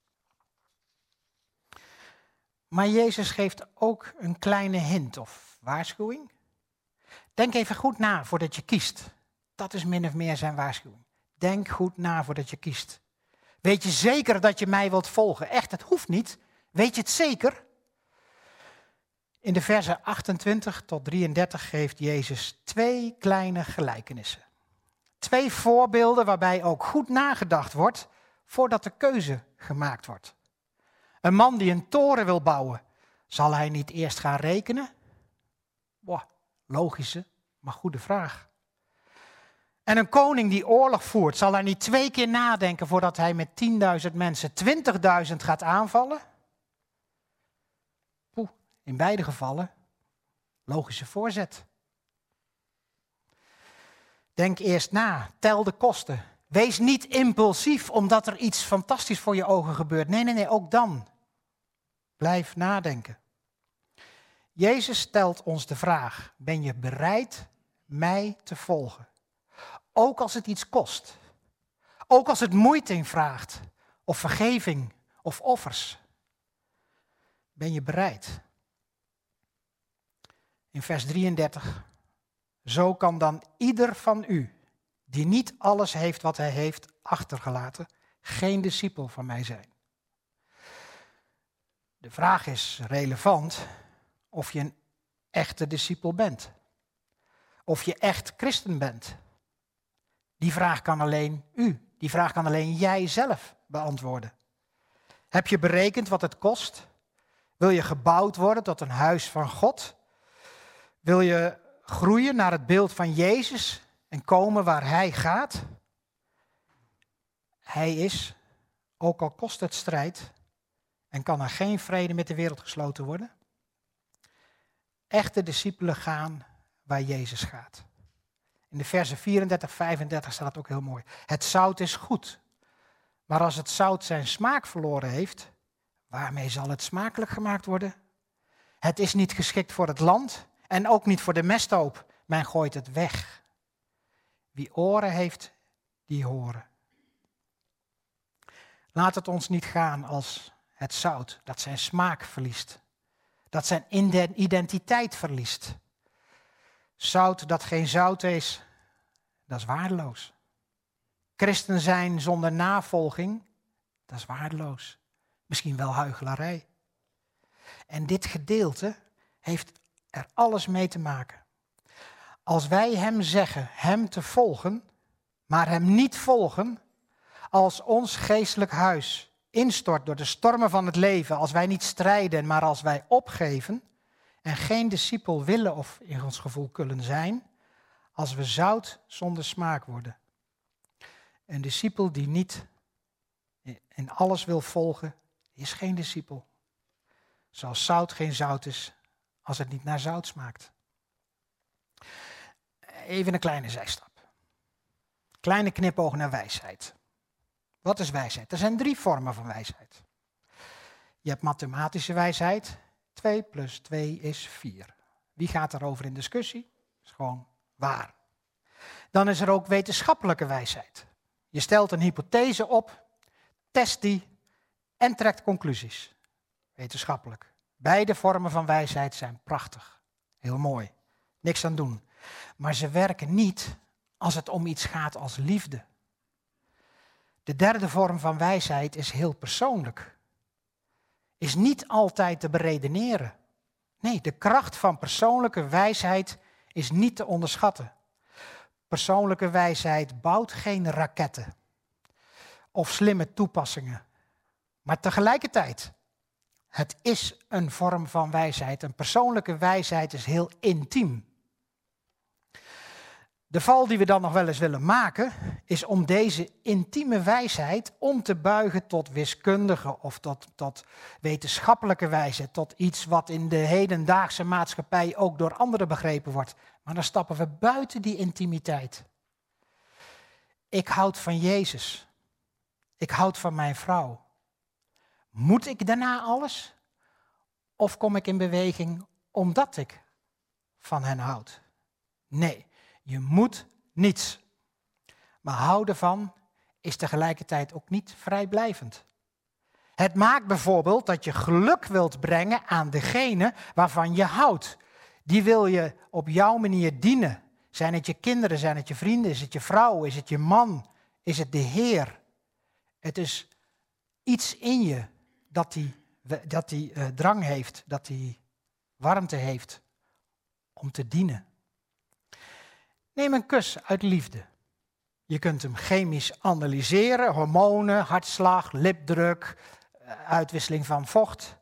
Maar Jezus geeft ook een kleine hint of waarschuwing. Denk even goed na voordat je kiest. Dat is min of meer zijn waarschuwing. Denk goed na voordat je kiest. Weet je zeker dat je mij wilt volgen? Echt, het hoeft niet. Weet je het zeker? In de versen 28 tot 33 geeft Jezus 2 kleine gelijkenissen. 2 voorbeelden waarbij ook goed nagedacht wordt voordat de keuze gemaakt wordt. Een man die een toren wil bouwen, zal hij niet eerst gaan rekenen? Logische, maar goede vraag. En een koning die oorlog voert, zal hij niet 2 keer nadenken voordat hij met 10.000 mensen 20.000 gaat aanvallen? In beide gevallen, logische voorzet. Denk eerst na, tel de kosten. Wees niet impulsief omdat er iets fantastisch voor je ogen gebeurt. Nee, ook dan. Blijf nadenken. Jezus stelt ons de vraag, ben je bereid mij te volgen? Ook als het iets kost. Ook als het moeite vraagt, of vergeving, of offers. Ben je bereid? In vers 33. Zo kan dan ieder van u, die niet alles heeft wat hij heeft achtergelaten, geen discipel van mij zijn. De vraag is relevant of je een echte discipel bent. Of je echt christen bent. Die vraag kan alleen u, die vraag kan alleen jij zelf beantwoorden. Heb je berekend wat het kost? Wil je gebouwd worden tot een huis van God? Wil je groeien naar het beeld van Jezus en komen waar hij gaat? Hij is, ook al kost het strijd, en kan er geen vrede met de wereld gesloten worden. Echte discipelen gaan waar Jezus gaat. In de versen 34, 35 staat het ook heel mooi. Het zout is goed, maar als het zout zijn smaak verloren heeft, waarmee zal het smakelijk gemaakt worden? Het is niet geschikt voor het land en ook niet voor de mesthoop. Men gooit het weg. Wie oren heeft, die horen. Laat het ons niet gaan als het zout dat zijn smaak verliest. Dat zijn identiteit verliest. Zout dat geen zout is, dat is waardeloos. Christen zijn zonder navolging, dat is waardeloos. Misschien wel huichelarij. En dit gedeelte heeft er alles mee te maken. Als wij hem zeggen, hem te volgen, maar hem niet volgen, als ons geestelijk huis instort door de stormen van het leven, als wij niet strijden, maar als wij opgeven en geen discipel willen of in ons gevoel kunnen zijn, als we zout zonder smaak worden. Een discipel die niet in alles wil volgen, is geen discipel. Zoals zout geen zout is, als het niet naar zout smaakt. Even een kleine zijstap. Kleine knipoog naar wijsheid. Wat is wijsheid? Er zijn 3 vormen van wijsheid. Je hebt mathematische wijsheid. 2 plus 2 is 4. Wie gaat daarover in discussie? Dat is gewoon waar. Dan is er ook wetenschappelijke wijsheid. Je stelt een hypothese op, test die en trekt conclusies. Wetenschappelijk. Beide vormen van wijsheid zijn prachtig. Heel mooi. Niks aan doen. Maar ze werken niet als het om iets gaat als liefde. De 3e vorm van wijsheid is heel persoonlijk. Is niet altijd te beredeneren. Nee, de kracht van persoonlijke wijsheid is niet te onderschatten. Persoonlijke wijsheid bouwt geen raketten of slimme toepassingen. Maar tegelijkertijd, het is een vorm van wijsheid. Een persoonlijke wijsheid is heel intiem. De val die we dan nog wel eens willen maken, is om deze intieme wijsheid om te buigen tot wiskundige of tot wetenschappelijke wijsheid, tot iets wat in de hedendaagse maatschappij ook door anderen begrepen wordt. Maar dan stappen we buiten die intimiteit. Ik houd van Jezus. Ik houd van mijn vrouw. Moet ik daarna alles? Of kom ik in beweging omdat ik van hen houd? Nee. Je moet niets. Maar houden van is tegelijkertijd ook niet vrijblijvend. Het maakt bijvoorbeeld dat je geluk wilt brengen aan degene waarvan je houdt. Die wil je op jouw manier dienen. Zijn het je kinderen, zijn het je vrienden, is het je vrouw, is het je man, is het de Heer. Het is iets in je dat die drang heeft, dat die warmte heeft om te dienen. Neem een kus uit liefde. Je kunt hem chemisch analyseren, hormonen, hartslag, lipdruk, uitwisseling van vocht.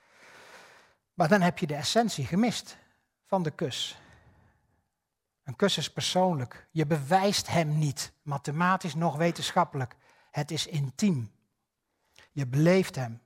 Maar dan heb je de essentie gemist van de kus. Een kus is persoonlijk. Je bewijst hem niet, mathematisch noch wetenschappelijk. Het is intiem. Je beleeft hem.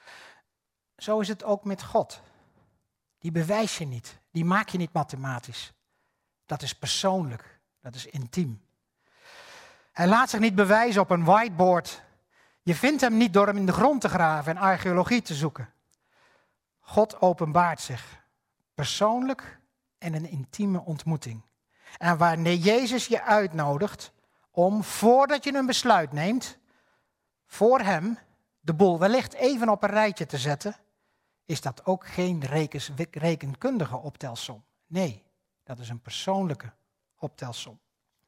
Zo is het ook met God. Die bewijs je niet, die maak je niet mathematisch. Dat is persoonlijk, dat is intiem. Hij laat zich niet bewijzen op een whiteboard. Je vindt hem niet door hem in de grond te graven en archeologie te zoeken. God openbaart zich, persoonlijk en een intieme ontmoeting. En wanneer Jezus je uitnodigt om, voordat je een besluit neemt, voor hem de boel wellicht even op een rijtje te zetten, is dat ook geen rekenkundige optelsom. Nee. Dat is een persoonlijke optelsom.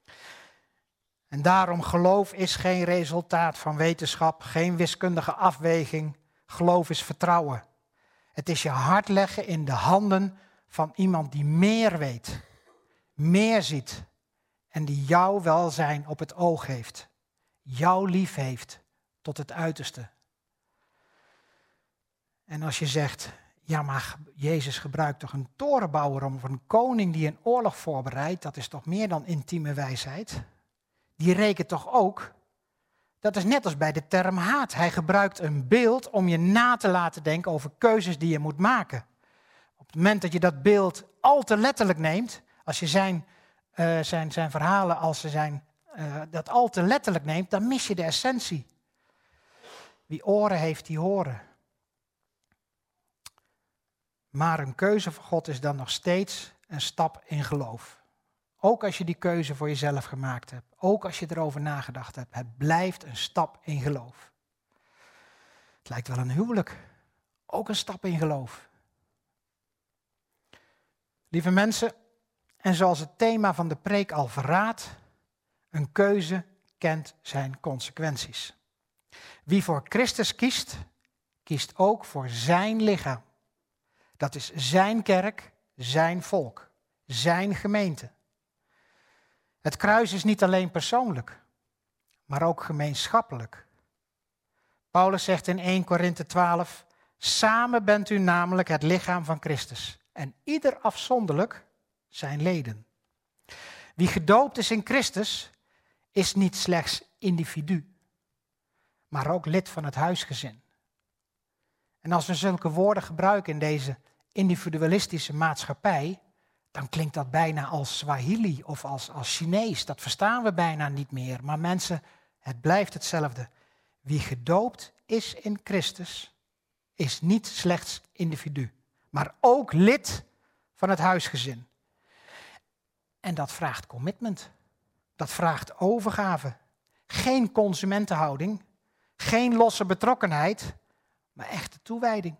En daarom geloof is geen resultaat van wetenschap, geen wiskundige afweging. Geloof is vertrouwen. Het is je hart leggen in de handen van iemand die meer weet, meer ziet en die jouw welzijn op het oog heeft. Jou lief heeft tot het uiterste. En als je zegt, ja, maar Jezus gebruikt toch een torenbouwer of een koning die een oorlog voorbereidt, dat is toch meer dan intieme wijsheid? Die rekent toch ook? Dat is net als bij de term haat. Hij gebruikt een beeld om je na te laten denken over keuzes die je moet maken. Op het moment dat je dat beeld al te letterlijk neemt, als je zijn verhalen, als ze dat al te letterlijk neemt, dan mis je de essentie. Wie oren heeft, die horen. Maar een keuze voor God is dan nog steeds een stap in geloof. Ook als je die keuze voor jezelf gemaakt hebt. Ook als je erover nagedacht hebt. Het blijft een stap in geloof. Het lijkt wel een huwelijk. Ook een stap in geloof. Lieve mensen, en zoals het thema van de preek al verraadt, een keuze kent zijn consequenties. Wie voor Christus kiest, kiest ook voor zijn lichaam. Dat is zijn kerk, zijn volk, zijn gemeente. Het kruis is niet alleen persoonlijk, maar ook gemeenschappelijk. Paulus zegt in 1 Korinthe 12, samen bent u namelijk het lichaam van Christus en ieder afzonderlijk zijn leden. Wie gedoopt is in Christus is niet slechts individu, maar ook lid van het huisgezin. En als we zulke woorden gebruiken in deze individualistische maatschappij, dan klinkt dat bijna als Swahili of als Chinees. Dat verstaan we bijna niet meer. Maar mensen, het blijft hetzelfde. Wie gedoopt is in Christus, is niet slechts individu, maar ook lid van het huisgezin. En dat vraagt commitment. Dat vraagt overgave. Geen consumentenhouding, geen losse betrokkenheid, maar echte toewijding.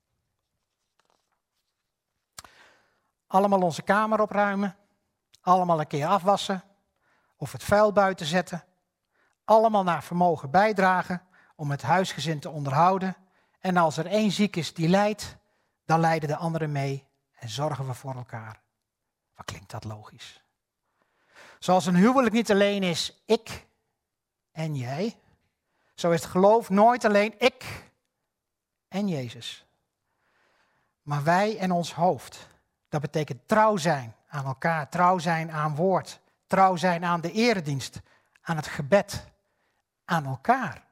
Allemaal onze kamer opruimen, allemaal een keer afwassen of het vuil buiten zetten. Allemaal naar vermogen bijdragen om het huisgezin te onderhouden. En als er één ziek is die lijdt, dan lijden de anderen mee en zorgen we voor elkaar. Wat klinkt dat logisch? Zoals een huwelijk niet alleen is ik en jij, zo is het geloof nooit alleen ik en Jezus. Maar wij en ons hoofd. Dat betekent trouw zijn aan elkaar, trouw zijn aan woord, Trouw zijn aan de eredienst, aan het gebed, aan elkaar.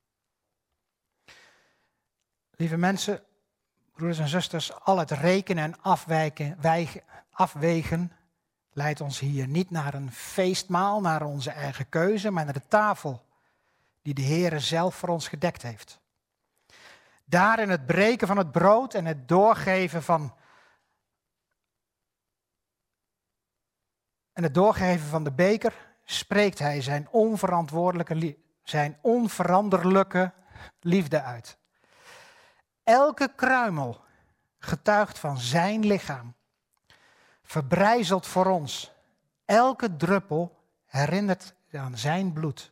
Lieve mensen, broeders en zusters, al het rekenen en afwegen leidt ons hier niet naar een feestmaal, naar onze eigen keuze, maar naar de tafel die de Heere zelf voor ons gedekt heeft. Daar in het breken van het brood en het doorgeven van de beker spreekt hij zijn onveranderlijke liefde uit. Elke kruimel getuigt van zijn lichaam, verbrijzeld voor ons. Elke druppel herinnert aan zijn bloed,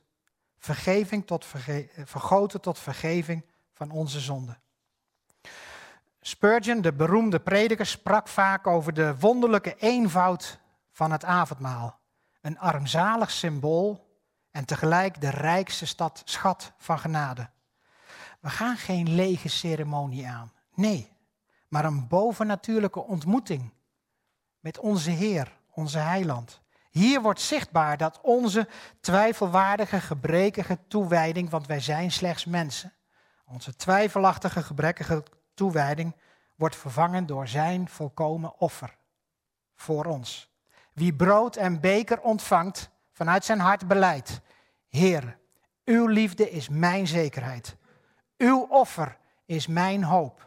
vergoten tot vergeving van onze zonden. Spurgeon, de beroemde prediker, sprak vaak over de wonderlijke eenvoud van het avondmaal. Een armzalig symbool en tegelijk de rijkste schat van genade. We gaan geen lege ceremonie aan. Nee, maar een bovennatuurlijke ontmoeting met onze Heer, onze Heiland. Hier wordt zichtbaar dat onze twijfelwaardige, gebrekkige toewijding, want wij zijn slechts mensen, onze twijfelachtige, gebrekkige toewijding wordt vervangen door zijn volkomen offer voor ons. Wie brood en beker ontvangt, vanuit zijn hart belijdt: Heer, uw liefde is mijn zekerheid. Uw offer is mijn hoop.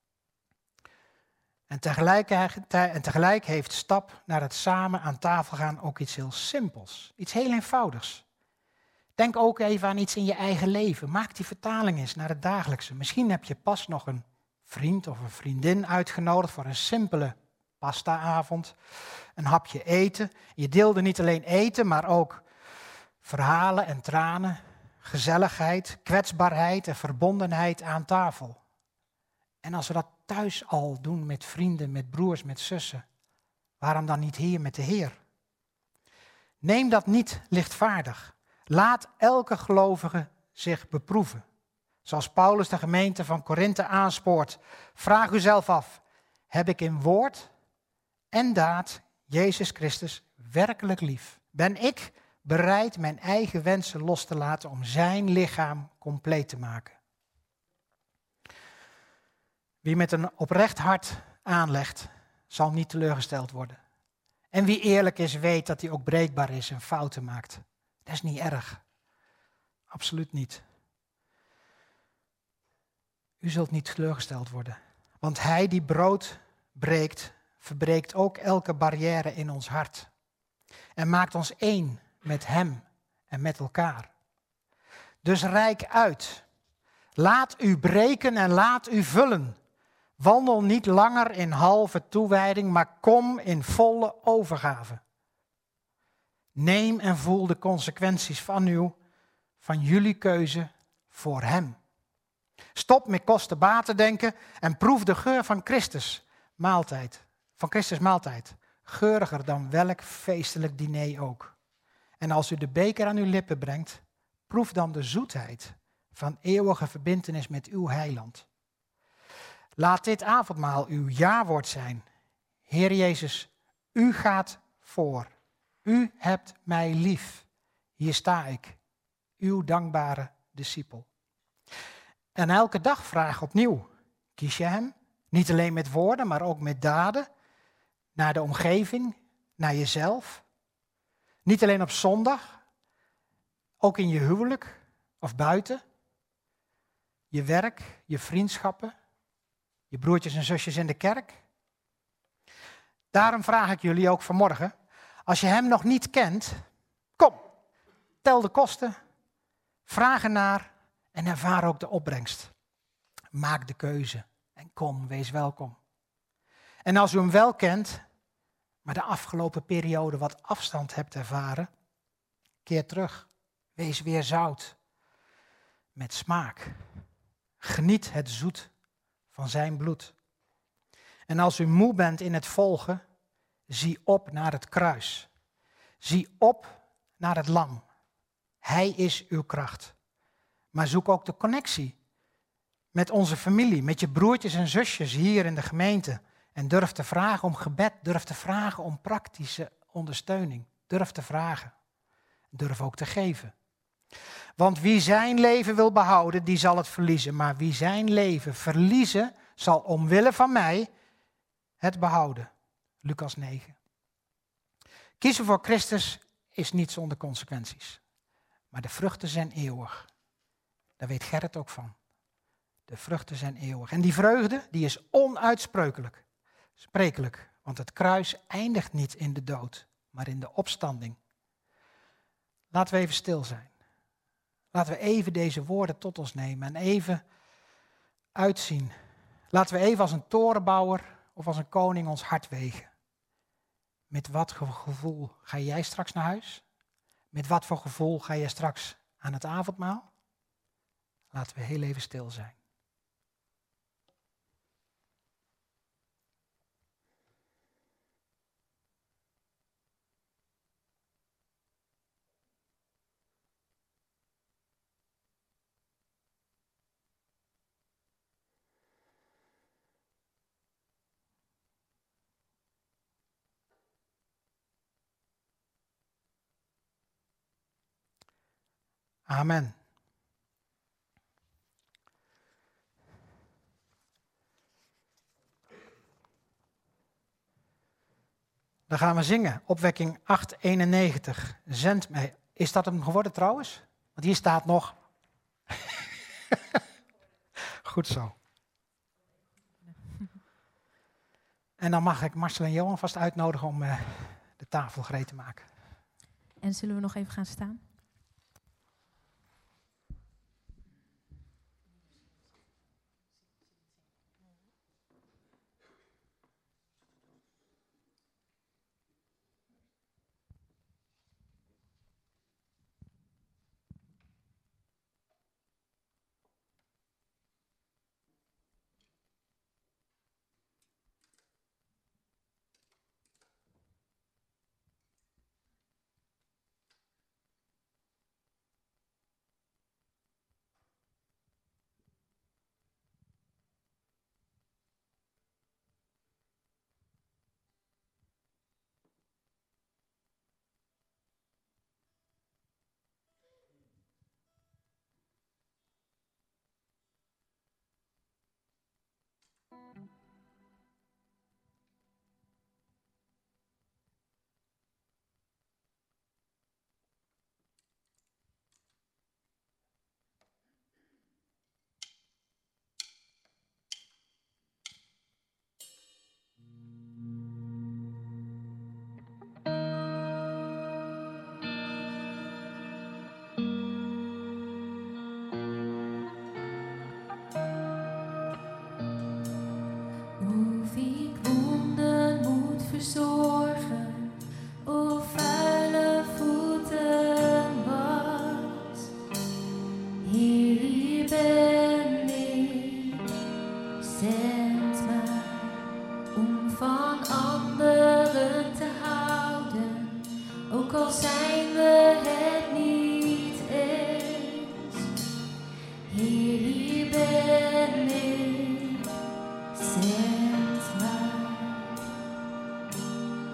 En tegelijk heeft stap naar het samen aan tafel gaan ook iets heel simpels. Iets heel eenvoudigs. Denk ook even aan iets in je eigen leven. Maak die vertaling eens naar het dagelijkse. Misschien heb je pas nog een vriend of een vriendin uitgenodigd voor een simpele pastaavond. Een hapje eten. Je deelde niet alleen eten, maar ook verhalen en tranen, gezelligheid, kwetsbaarheid en verbondenheid aan tafel. En als we dat thuis al doen met vrienden, met broers, met zussen, waarom dan niet hier met de Heer? Neem dat niet lichtvaardig. Laat elke gelovige zich beproeven. Zoals Paulus de gemeente van Korinthe aanspoort. Vraag uzelf af, heb ik in woord en daad Jezus Christus werkelijk lief? Ben ik bereid mijn eigen wensen los te laten om zijn lichaam compleet te maken? Wie met een oprecht hart aanlegt, zal niet teleurgesteld worden. En wie eerlijk is, weet dat hij ook breekbaar is en fouten maakt. Dat is niet erg. Absoluut niet. U zult niet teleurgesteld worden. Want hij die brood breekt, verbreekt ook elke barrière in ons hart. En maakt ons één met hem en met elkaar. Dus reik uit. Laat u breken en laat u vullen. Wandel niet langer in halve toewijding, maar kom in volle overgave. Neem en voel de consequenties van jullie keuze voor hem. Stop met kosten-baten denken en proef de geur van Christus maaltijd. Geuriger dan welk feestelijk diner ook. En als u de beker aan uw lippen brengt, proef dan de zoetheid van eeuwige verbintenis met uw heiland. Laat dit avondmaal uw jawoord zijn. Heer Jezus, u gaat voor. U hebt mij lief. Hier sta ik, uw dankbare discipel. En elke dag vraag opnieuw, kies je hem? Niet alleen met woorden, maar ook met daden. Naar de omgeving, naar jezelf. Niet alleen op zondag, ook in je huwelijk of buiten. Je werk, je vriendschappen, je broertjes en zusjes in de kerk. Daarom vraag ik jullie ook vanmorgen, als je hem nog niet kent, kom, tel de kosten, vraag ernaar en ervaar ook de opbrengst. Maak de keuze en kom, wees welkom. En als u hem wel kent, maar de afgelopen periode wat afstand hebt ervaren, keer terug, wees weer zout, met smaak. Geniet het zoet van zijn bloed. En als u moe bent in het volgen, zie op naar het kruis. Zie op naar het lam. Hij is uw kracht. Maar zoek ook de connectie met onze familie, met je broertjes en zusjes hier in de gemeente. En durf te vragen om gebed, durf te vragen om praktische ondersteuning. Durf te vragen. Durf ook te geven. Want wie zijn leven wil behouden, die zal het verliezen. Maar wie zijn leven verliezen, zal omwille van mij het behouden. Lucas 9. Kiezen voor Christus is niet zonder consequenties. Maar de vruchten zijn eeuwig. Daar weet Gerrit ook van. De vruchten zijn eeuwig. En die vreugde, die is onuitsprekelijk. Want het kruis eindigt niet in de dood, maar in de opstanding. Laten we even stil zijn. Laten we even deze woorden tot ons nemen en even uitzien. Laten we even als een torenbouwer of als een koning ons hart wegen. Met wat voor gevoel ga jij straks naar huis? Met wat voor gevoel ga je straks aan het avondmaal? Laten we heel even stil zijn. Amen. Dan gaan we zingen. Opwekking 891. Zend mij. Is dat hem geworden trouwens? Want hier staat nog. Goed zo. En dan mag ik Marcel en Johan vast uitnodigen om de tafel gereed te maken. En zullen we nog even gaan staan? Of ik wonden moet verzorgen, of vuile voeten was. Heer, hier ben ik, zend mij om van anderen te houden, ook al zijn we het niet eens. Heer, hier ben ik, zend mij.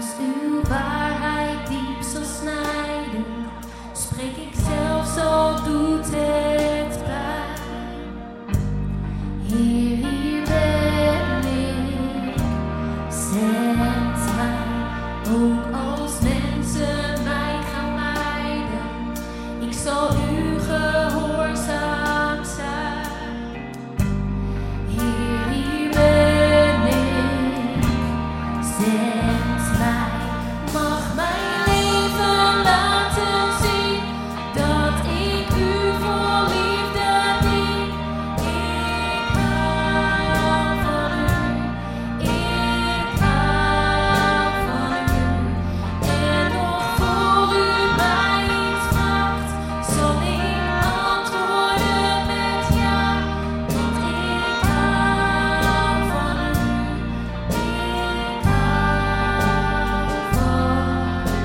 Als uw waarheid diep zal snijden, spreek ik zelfs al doet het pijn. Heer, hier ben ik, zend mij, ook als mensen mij gaan mijden. Ik zal u gehoorzaam zijn. Heer, hier ben ik, zend mij, mag mijn leven laten zien dat ik u vol liefde dien. Ik hou van u, ik hou van u. En nog voor u mij iets vraagt, zal ik antwoorden met ja, want ik hou van u, ik hou van u.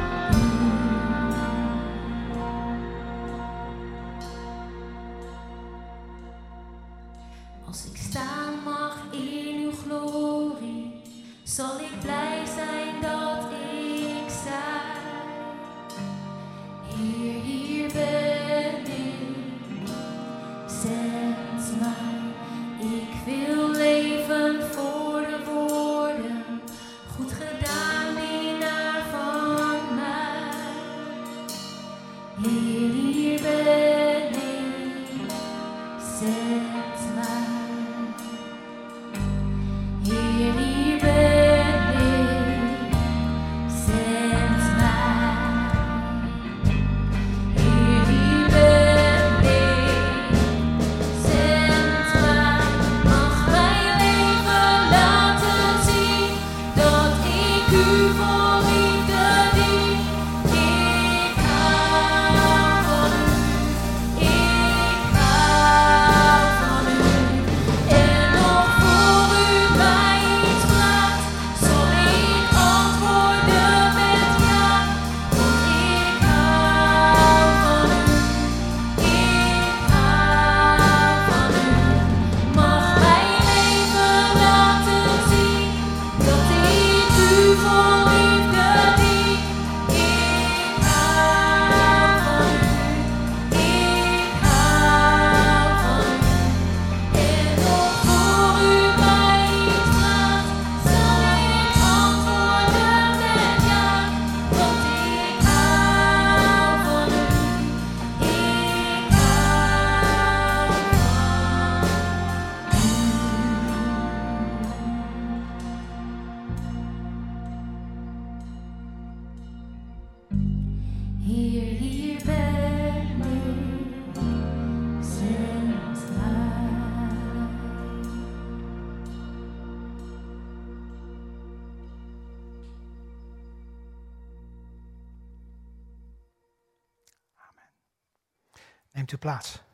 Als ik staan mag in uw glorie, zal ik blij zijn dat ik zei. Heer, hier ben ik, zend mij. Ik wil leven voor de woorden, goed gedaan, dienaar van mij. Heer, hier ben ik, zend mij. Heer, hier ben ik, zend mij. Heer, hier ben ik, zend mij. Mag mijn leven laten zien dat ik u vol liefde dien. Ik hou van u, ik hou van u. En nog voor u mij iets vraagt, zal ik antwoorden met ja, want ik hou van u, ik hou van u. Mag mijn leven laten zien dat ik u vol liefde dien. Ik hou van u, ik hou van u. En nog voor u mij iets vraagt, zal ik antwoorden met ja, want ik hou van u, ik hou van u. Heer, hier ben ik, zend mij. Neemt u plaats.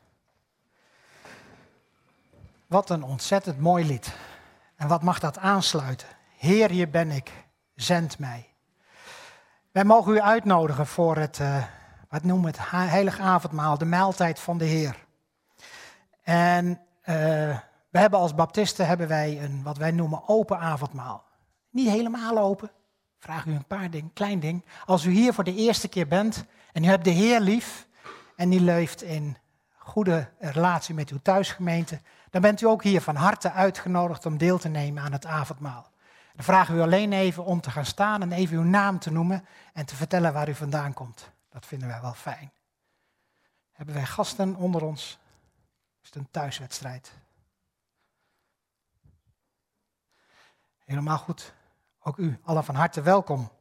Wat een ontzettend mooi lied. En wat mag dat aansluiten? Heer, hier ben ik, zend mij. Wij mogen u uitnodigen voor het, wat noemen we het, heilig avondmaal, de maaltijd van de Heer. En we hebben als baptisten een, wat wij noemen, open avondmaal. Niet helemaal open. Vraag u een paar dingen, klein ding. Als u hier voor de eerste keer bent en u hebt de Heer lief en u leeft in goede relatie met uw thuisgemeente, dan bent u ook hier van harte uitgenodigd om deel te nemen aan het avondmaal. Dan vragen we u alleen even om te gaan staan en even uw naam te noemen en te vertellen waar u vandaan komt. Dat vinden wij wel fijn. Hebben wij gasten onder ons? Is het een thuiswedstrijd? Helemaal goed. Ook u, allen van harte welkom.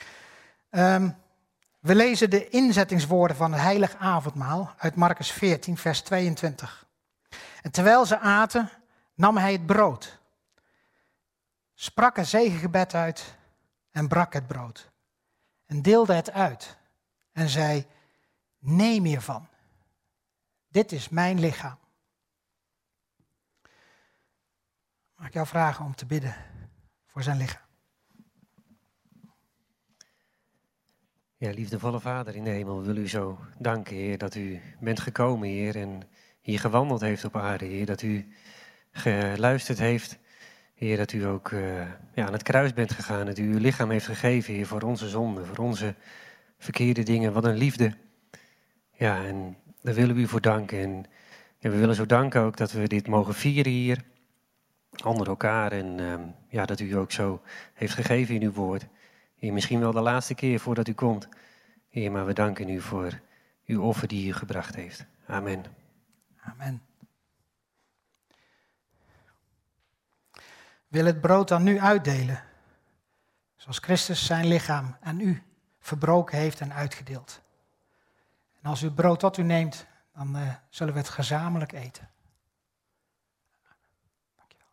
We lezen de inzettingswoorden van het heilig avondmaal uit Marcus 14, vers 22. En terwijl ze aten, nam hij het brood, sprak een zegengebed uit en brak het brood. En deelde het uit en zei, neem hiervan. Dit is mijn lichaam. Mag ik jou vragen om te bidden voor zijn lichaam? Ja, liefdevolle Vader in de hemel, we willen u zo danken, Heer, dat u bent gekomen, Heer, en hier gewandeld heeft op aarde, Heer. Dat u geluisterd heeft, Heer, dat u ook aan het kruis bent gegaan. Dat u uw lichaam heeft gegeven, Heer, voor onze zonden, voor onze verkeerde dingen. Wat een liefde. Ja, en daar willen we u voor danken. En we willen zo danken ook dat we dit mogen vieren hier, onder elkaar. En dat u ook zo heeft gegeven in uw woord. Heer, misschien wel de laatste keer voordat u komt. Heer, maar we danken u voor uw offer die u gebracht heeft. Amen. Amen. Wil het brood dan nu uitdelen, zoals Christus zijn lichaam aan u verbroken heeft en uitgedeeld. En als u het brood tot u neemt, dan zullen we het gezamenlijk eten. Dankjewel.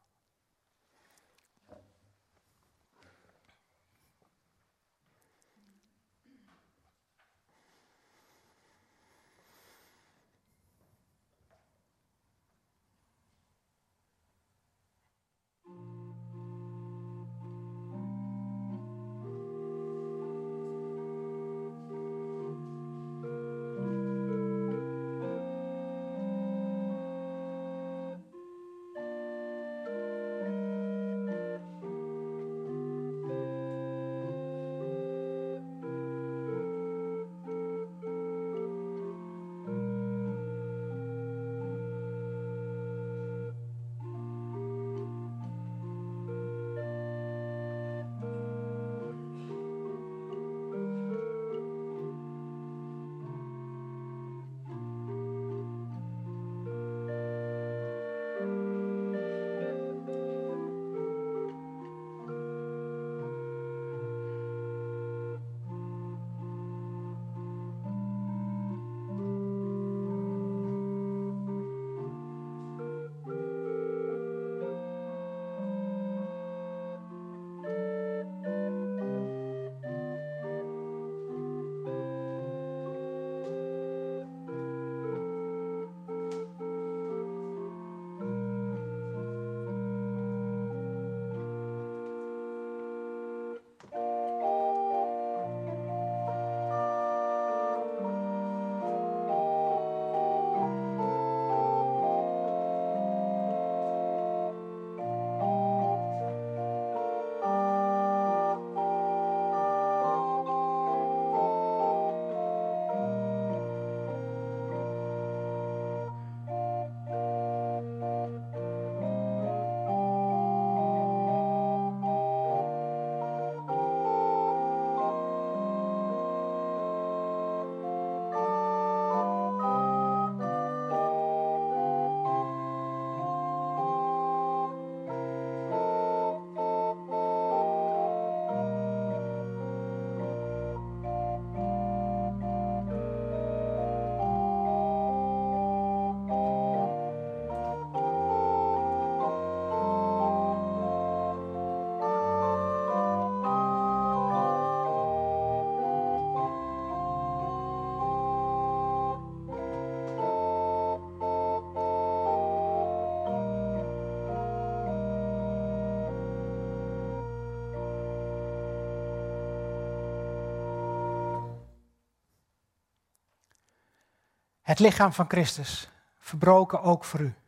Het lichaam van Christus, verbroken ook voor u.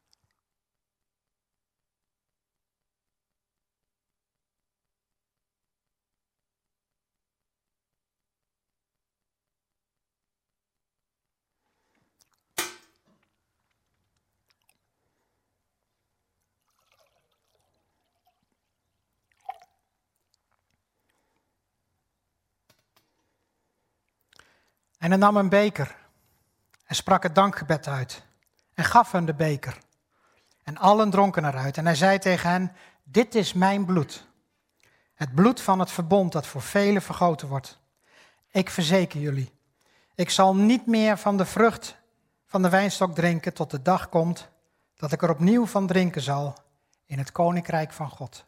En hij nam een beker en sprak het dankgebed uit en gaf hen de beker. En allen dronken eruit en hij zei tegen hen, dit is mijn bloed. Het bloed van het verbond dat voor velen vergoten wordt. Ik verzeker jullie, ik zal niet meer van de vrucht van de wijnstok drinken tot de dag komt dat ik er opnieuw van drinken zal in het koninkrijk van God.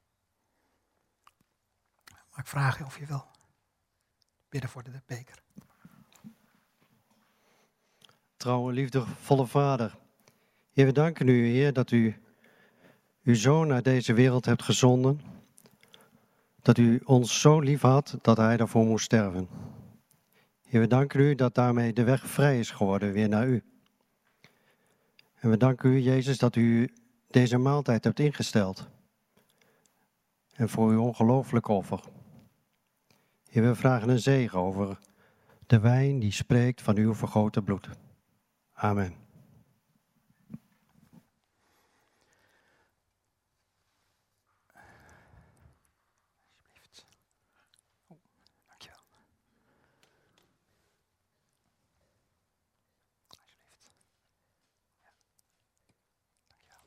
Mag ik vragen of je wil bidden voor de beker? Trouwe, liefdevolle Vader, Heer, we danken u, Heer, dat u uw Zoon naar deze wereld hebt gezonden. Dat u ons zo lief had dat hij daarvoor moest sterven. Heer, we danken u dat daarmee de weg vrij is geworden weer naar u. En we danken u, Jezus, dat u deze maaltijd hebt ingesteld. en voor uw ongelooflijke offer. Heer, we vragen een zegen over de wijn die spreekt van uw vergoten bloed. Amen. Alsjeblieft. Dankjewel. Alsjeblieft. Ja. Dankjewel.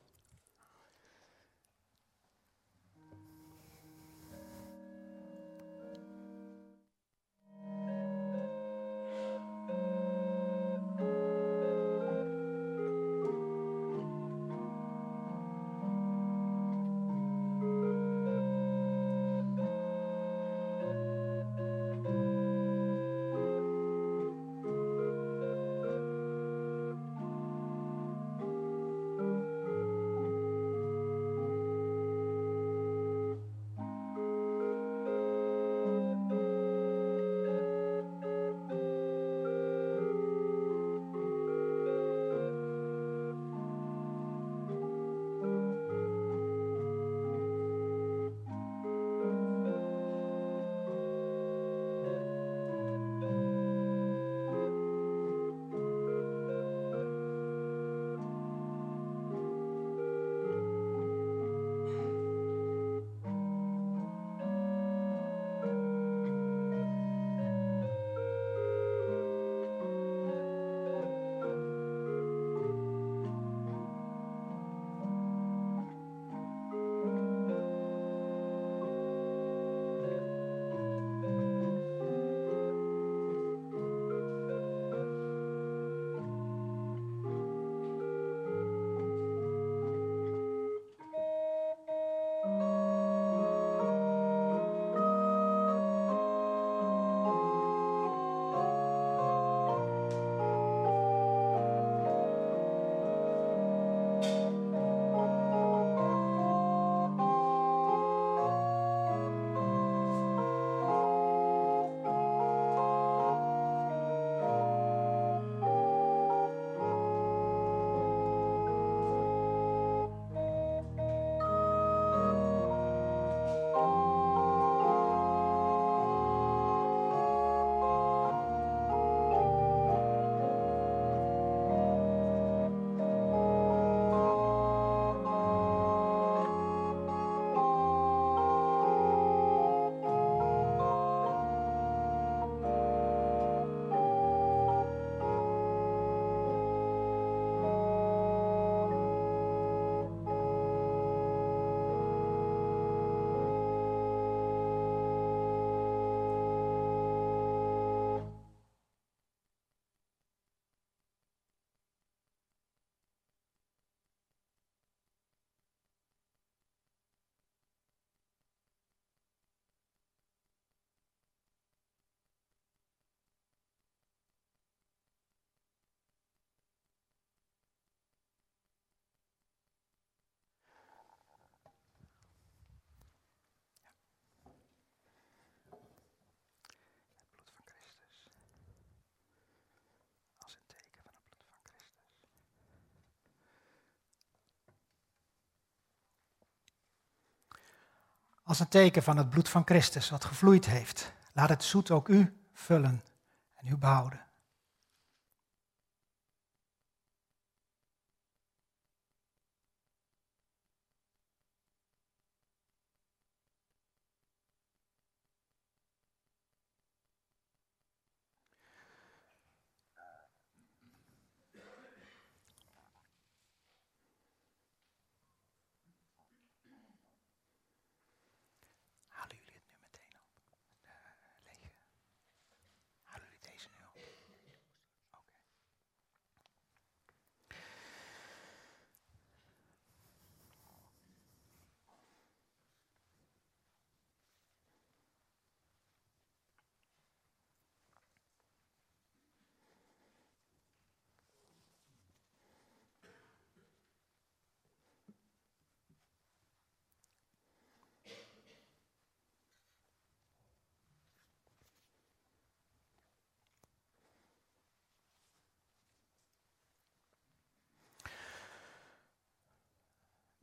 Als een teken van het bloed van Christus wat gevloeid heeft. Laat het zoet ook u vullen en u behouden. Halen jullie het nu meteen op? Halen jullie deze nu op?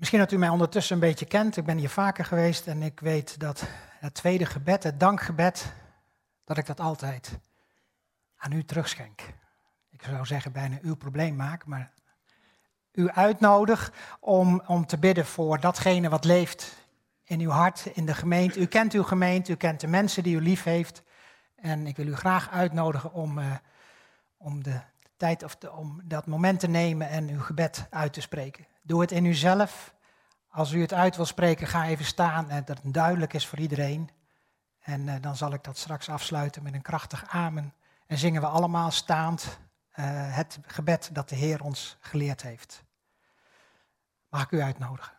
Misschien dat u mij ondertussen een beetje kent. Ik ben hier vaker geweest en ik weet dat het tweede gebed, het dankgebed, dat ik dat altijd aan u terugschenk. Ik zou zeggen bijna uw probleem maak, maar u uitnodig om te bidden voor datgene wat leeft in uw hart, in de gemeente. U kent uw gemeente, u kent de mensen die u lief heeft. En ik wil u graag uitnodigen om de tijd om dat moment te nemen en uw gebed uit te spreken. Doe het in uzelf. Als u het uit wil spreken, ga even staan en dat het duidelijk is voor iedereen. En dan zal ik dat straks afsluiten met een krachtig amen. En zingen we allemaal staand het gebed dat de Heer ons geleerd heeft. Mag ik u uitnodigen?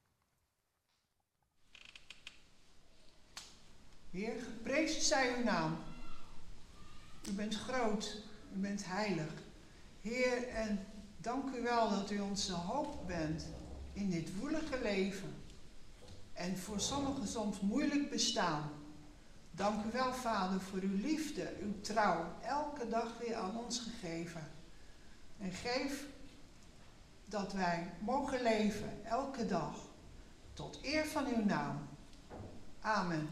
Heer, geprezen zij uw naam. U bent groot, u bent heilig. Heer, en dank u wel dat u onze hoop bent in dit woelige leven. En voor sommigen soms moeilijk bestaan. Dank u wel, Vader, voor uw liefde, uw trouw, elke dag weer aan ons gegeven. En geef dat wij mogen leven, elke dag, tot eer van uw naam. Amen.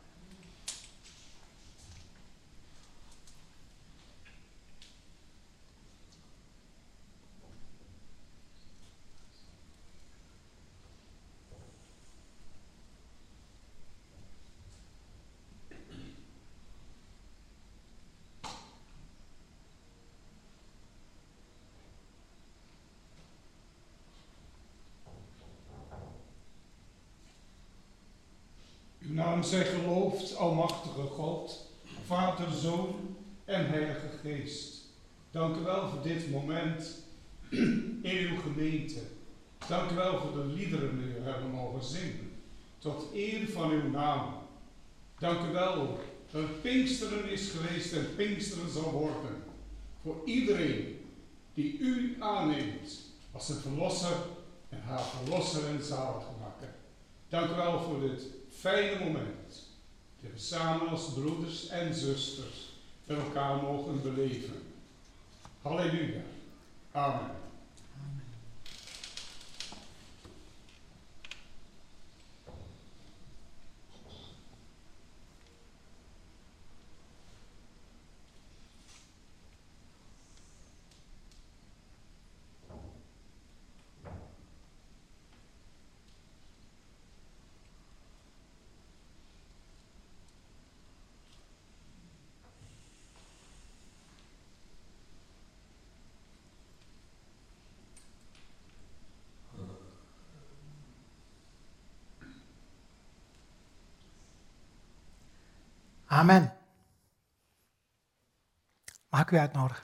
Uw naam zij geloofd, almachtige God, Vader, Zoon en Heilige Geest. Dank u wel voor dit moment in uw gemeente. Dank u wel voor de liederen die we hebben mogen zingen, tot eer van uw naam. Dank u wel dat het Pinksteren is geweest en Pinksteren zal worden. Voor iedereen die u aanneemt als een verlosser en haar verlosser en zaligmaker. Dank u wel voor dit fijne moment, dat we samen als broeders en zusters met elkaar mogen beleven. Halleluja. Amen. Amen. Mag ik u uitnodigen?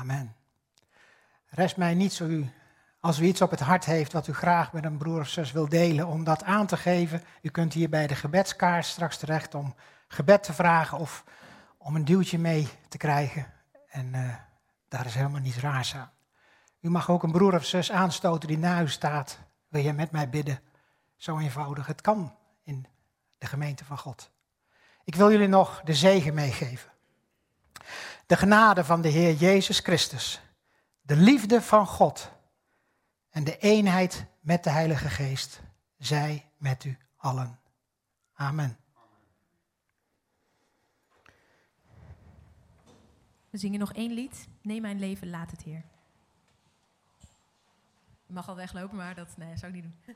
Amen. Rest mij niets als u iets op het hart heeft wat u graag met een broer of zus wil delen, om dat aan te geven. U kunt hier bij de gebedskaart straks terecht om gebed te vragen of om een duwtje mee te krijgen. En daar is helemaal niets raars aan. U mag ook een broer of zus aanstoten die na u staat. Wil je met mij bidden? Zo eenvoudig. Het kan in de gemeente van God. Ik wil jullie nog de zegen meegeven. De genade van de Heer Jezus Christus, de liefde van God en de eenheid met de Heilige Geest, zij met u allen. Amen. We zingen nog 1 lied. Neem mijn leven, laat het Heer. Je mag al weglopen, maar dat zou ik niet doen.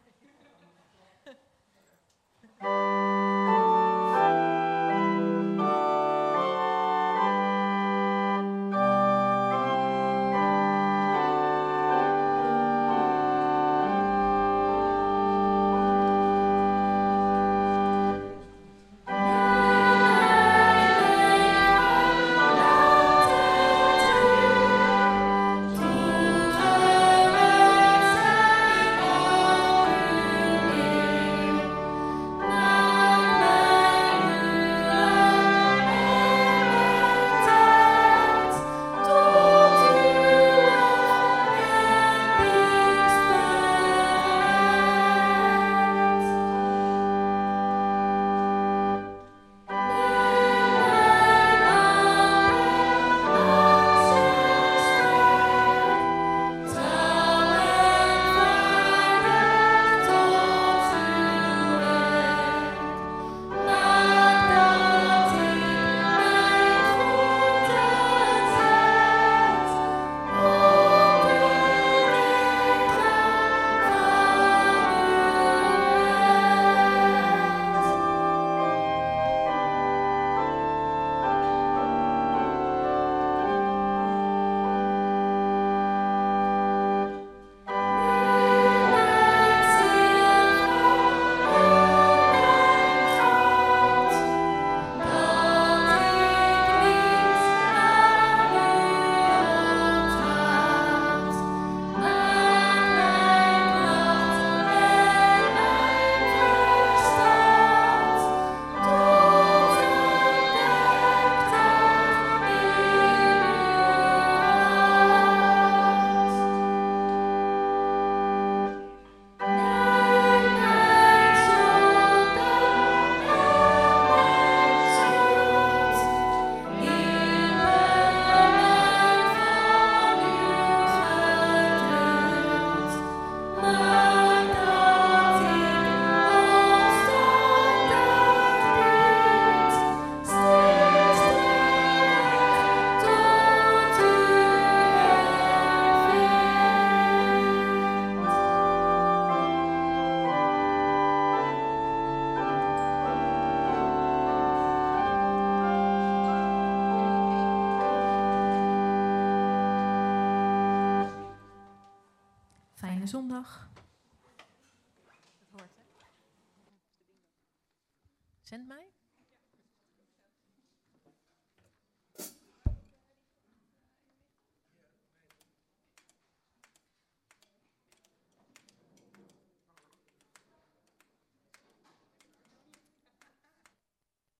Fijne zondag.